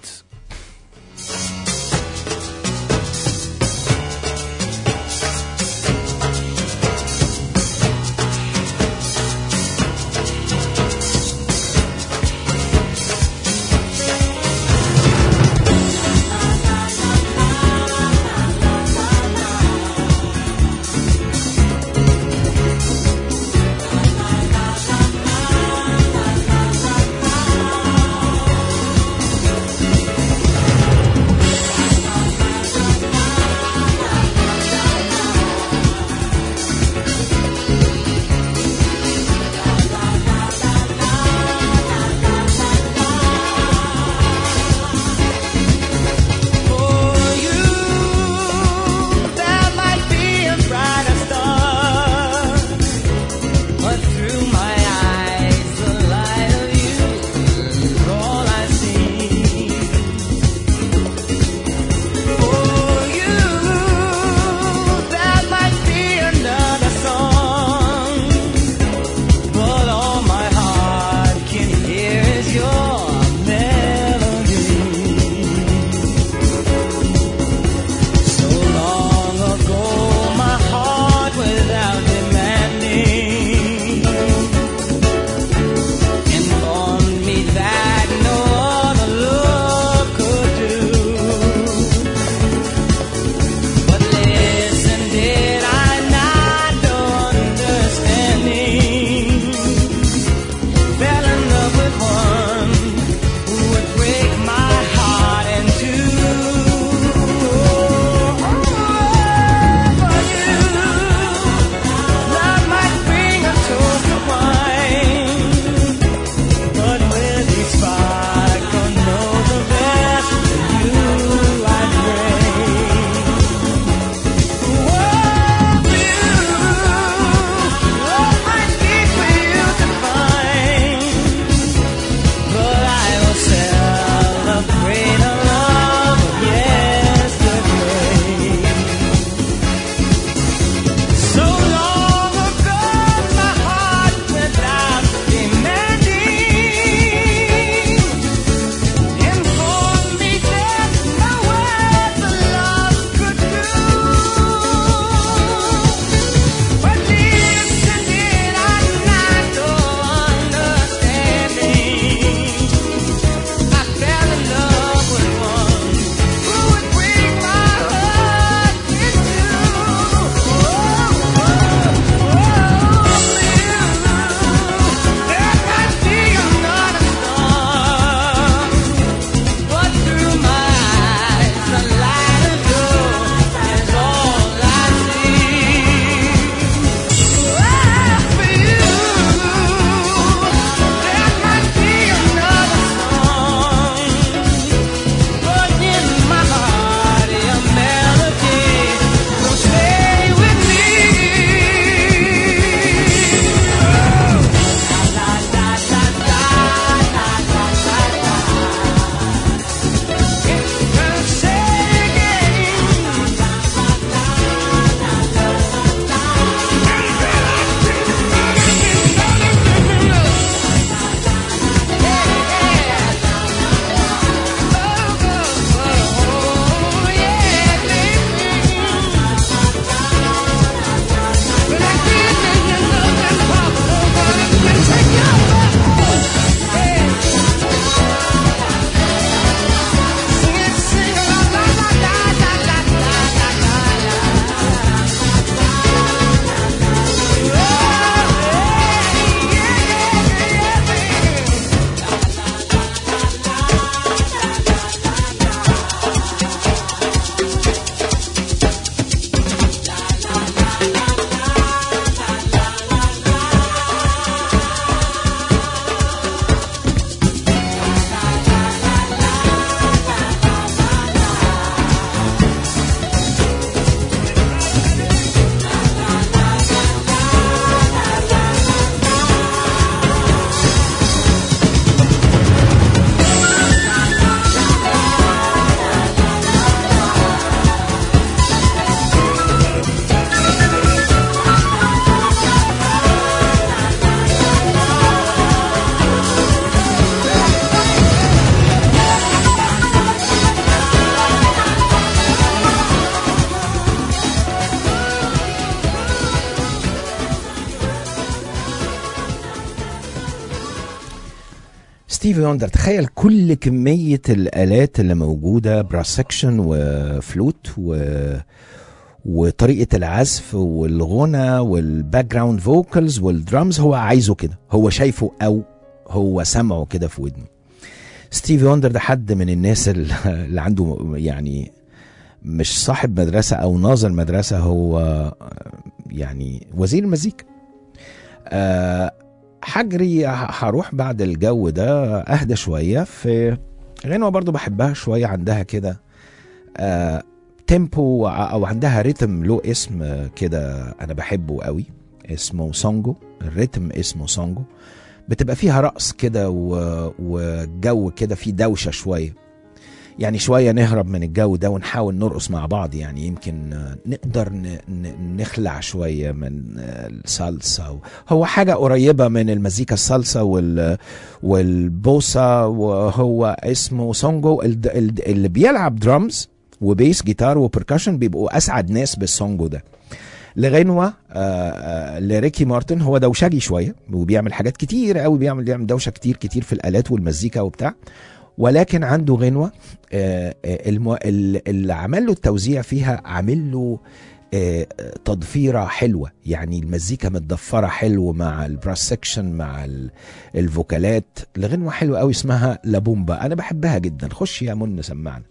ستيفي وندر، تخيل كل كمية الآلات اللي موجودة، براس سكشن وفلوت و... وطريقة العزف والغنى والباك جراوند فوكالز والدرامز، هو عايزه كده، هو شايفه أو هو سمعه كده في ودنه. ستيفي وندر ده حد من الناس اللي عنده يعني مش صاحب مدرسة أو ناظر مدرسة، هو يعني وزير المزيكا. أه حجري هروح بعد الجو ده أهدى شوية في غنوة برضو بحبها شوية، عندها كده أه تيمبو أو عندها ريتم له اسم كده أنا بحبه قوي، اسمه سونجو. الريتم اسمه سونجو، بتبقى فيها رقص كده وجو كده فيه دوشة شوية، يعني شوية نهرب من الجو ده ونحاول نرقص مع بعض، يعني يمكن نقدر نخلع شوية من الصلصة. هو حاجة قريبة من المزيكا الصلصة والبوسا، وهو اسمه سونجو. اللي بيلعب درامز وبيس جيتار وبركاشن بيبقوا أسعد ناس بالسونجو ده. لغنوة آه لريكي مارتن، هو دوشجي شوية وبيعمل حاجات كتير قوي، بيعمل بيعمل دوشة كتير كتير في الآلات والمزيكا وبتاع، ولكن عنده غنوة آه المو... اللي عمل له التوزيع فيها عامل له آه تضفيرة حلوة، يعني المزيكا متضفرة حلو مع البراس سكشن مع الفوكالات. لغنوة حلوة قوي اسمها لابومبا، أنا بحبها جدا. خش يا من سمعنا.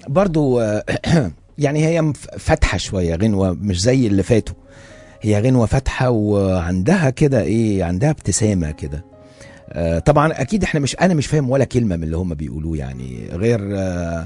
برضو يعني هي فاتحه شويه، غنوه مش زي اللي فاتوا، هي غنوه فاتحه وعندها كده ايه، عندها ابتسامه كده. آه طبعا اكيد احنا مش انا مش فاهم ولا كلمه من اللي هم بيقولوه يعني، غير آه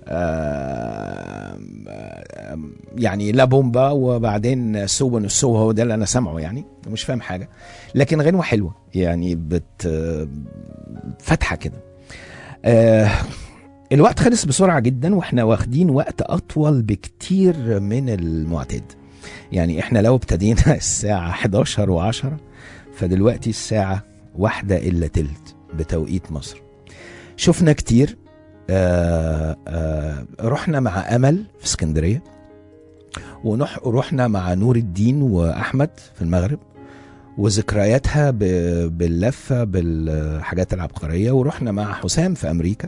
آه يعني لا بومبا وبعدين سو نسو، هو ده اللي انا سامعه يعني، مش فاهم حاجه، لكن غنوه حلوه يعني بت فاتحه كده. آه الوقت خلص بسرعه جدا، واحنا واخدين وقت اطول بكتير من المعتاد. يعني احنا لو ابتدينا الساعه حداشر وعشرة، فدلوقتي الساعه واحدة إلا تلت بتوقيت مصر. شفنا كتير. آآ آآ رحنا مع أمل في اسكندرية، ورحنا مع نور الدين وأحمد في المغرب وذكرياتها باللفة بالحاجات العبقرية، ورحنا مع حسام في أمريكا،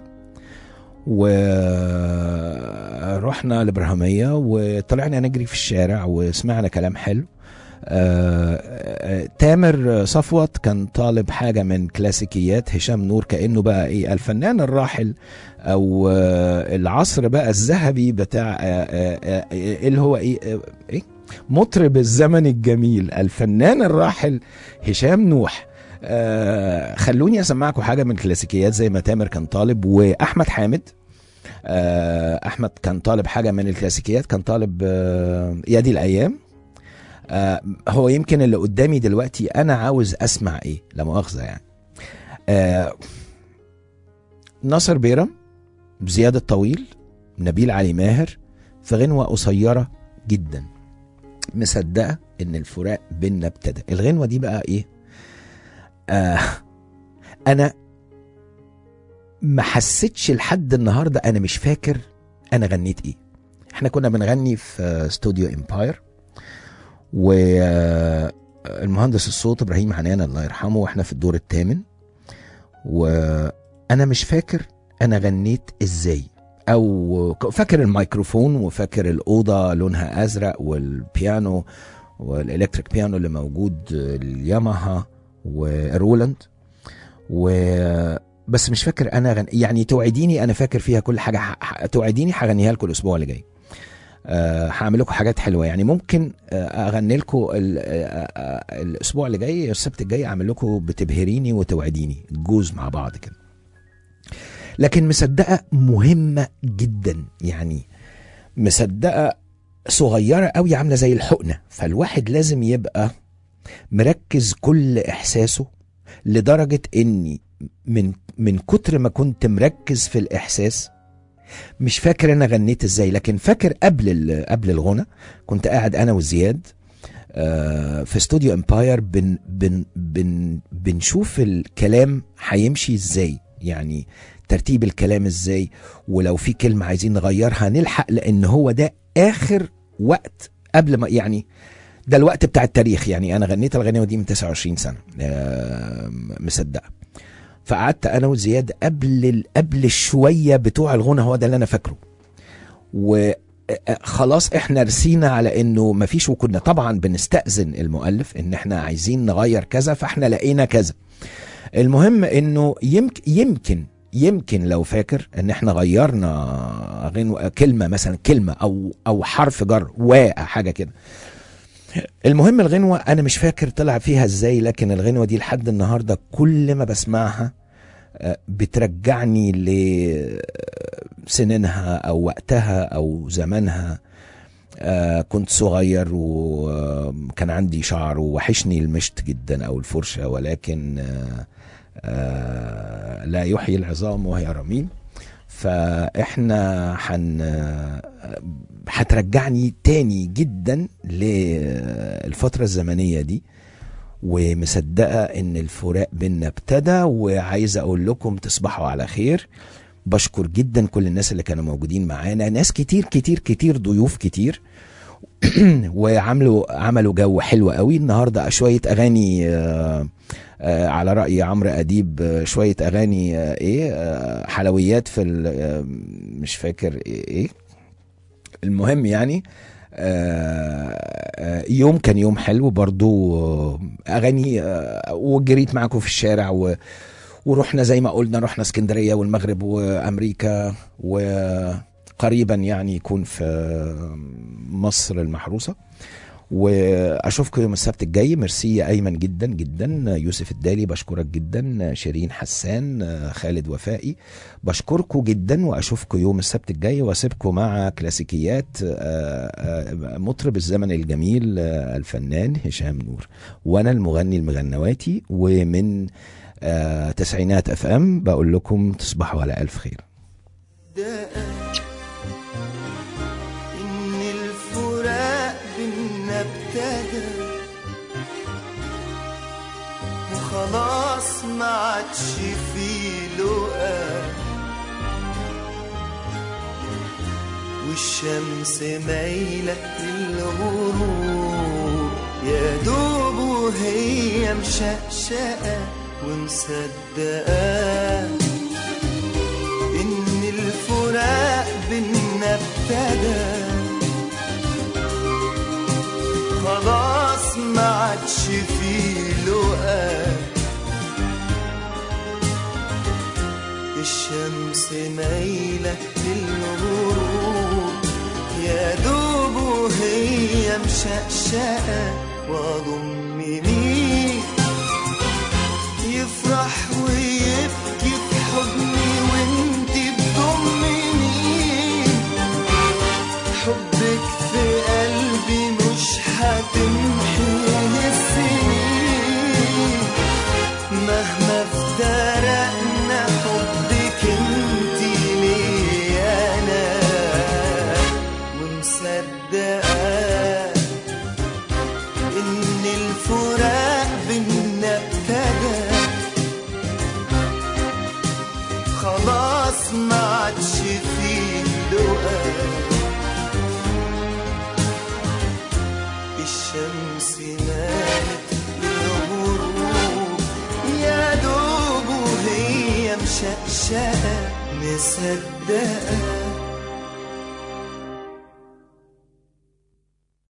ورحنا الإبراهيمية وطلعنا نجري في الشارع وسمعنا كلام حلو. آه آه تامر صفوت كان طالب حاجة من كلاسيكيات هشام نور، كأنه بقى ايه الفنان الراحل او آه العصر بقى الذهبي بتاع آه آه اللي هو ايه, آه ايه مطرب الزمن الجميل الفنان الراحل هشام نوح. آه خلوني اسمعكم حاجة من كلاسيكيات زي ما تامر كان طالب، واحمد حامد آه احمد كان طالب حاجة من الكلاسيكيات، كان طالب آه يا دي الايام. آه هو يمكن اللي قدامي دلوقتي انا عاوز اسمع ايه، لا مؤاخذه يعني. آه ناصر بيرم، زياد الطويل، نبيل علي ماهر، في غنوه قصيره جدا، مصدقه ان الفراق بينا ابتدى. الغنوه دي بقى ايه؟ آه انا ما حسيتش لحد النهارده، انا مش فاكر انا غنيت ايه. احنا كنا بنغني في استوديو امباير، والمهندس الصوت ابراهيم عنان الله يرحمه، واحنا في الدور الثامن، وانا مش فاكر انا غنيت ازاي، او فاكر الميكروفون وفاكر الاوضه لونها ازرق والبيانو والالكتريك بيانو اللي موجود الياماها والرولاند، و بس مش فاكر انا غن... يعني توعديني انا فاكر فيها كل حاجه، ح... توعديني هغنيها لكم الاسبوع اللي جاي. هعمل لكم حاجات حلوه يعني، ممكن اغني لكم الاسبوع اللي جاي السبت الجاي، اعمل لكم بتبهريني وتوعديني جوز مع بعض كده. لكن مصدقه مهمه جدا يعني، مصدقه صغيره قوي عامله زي الحقنه، فالواحد لازم يبقى مركز كل احساسه، لدرجه اني من من كتر ما كنت مركز في الاحساس مش فاكر انا غنيت ازاي، لكن فاكر قبل قبل الغنى كنت قاعد انا وزياد آه في استوديو امباير بن بن بن بنشوف الكلام هيمشي ازاي، يعني ترتيب الكلام ازاي، ولو في كلمه عايزين نغيرها نلحق، لان هو ده اخر وقت قبل ما يعني ده الوقت بتاع التاريخ. يعني انا غنيت الغنية دي من تسعة وعشرين سنة آه مصدقه. فقعدت انا وزياد قبل قبل الشويه بتوع الغنى، هو ده اللي انا فاكره، وخلاص احنا رسينا على انه مفيش، وكنا طبعا بنستأذن المؤلف ان احنا عايزين نغير كذا، فاحنا لقينا كذا. المهم انه يمكن يمكن يمكن لو فاكر ان احنا غيرنا غنوة كلمه مثلا، كلمه او او حرف جر وحاجه كده. المهم الغنوة أنا مش فاكر طلع فيها إزاي، لكن الغنوة دي لحد النهاردة كل ما بسمعها بترجعني لسنينها أو وقتها أو زمانها. كنت صغير وكان عندي شعر ووحشني المشط جدا أو الفرشة، ولكن لا يحيي العظام وهي رميم. فاحنا حن هترجعني تاني جدا للفترة الزمنية دي، ومصدقة ان الفراق بينا ابتدى. وعايز اقول لكم تصبحوا على خير. بشكر جدا كل الناس اللي كانوا موجودين معانا، ناس كتير كتير كتير، ضيوف كتير وعملوا عملوا جو حلو قوي النهارده. شويه اغاني آآ آآ على راي عمرو اديب، شويه اغاني ايه حلويات في مش فاكر ايه. المهم يعني يوم كان يوم حلو برضو، اغاني وجريت معاكم في الشارع و ورحنا زي ما قلنا، رحنا اسكندريه والمغرب وامريكا و قريبا يعني يكون في مصر المحروسة. واشوفكم يوم السبت الجاي. ميرسي يا ايمن جدا جدا. يوسف الدالي بشكرك جدا. شيرين حسان، خالد وفائي بشكركم جدا. واشوفكم يوم السبت الجاي واسيبكم مع كلاسيكيات مطرب الزمن الجميل الفنان هشام نور. وانا المغني المغنواتي ومن تسعينات اف ام بقول لكم تصبحوا على الف خير. إن الفراق بينا ابتدى وخلاص ما عادش فيه لقا، والشمس مايلة للغروب يا دوب وهي مشقشقة ومصدقة إن الفراق بينا ابتدى خلاص ما عادش فيه لقا، الشمس مايلة للغروب يا دوب وهي مشقشقة، واضم مين يفرح ويبكي في حضني وانتي بتضمني، حبك في قلبي مش هتمحيه السنين، مهما افترقنا حبك انتي ليا انا، ومصدقة ان الفراق بينا ابتدى خلاص ما عادش فيه لقا، الشمس مالت للغروب يا دوب وهي مشقشقة مصدقة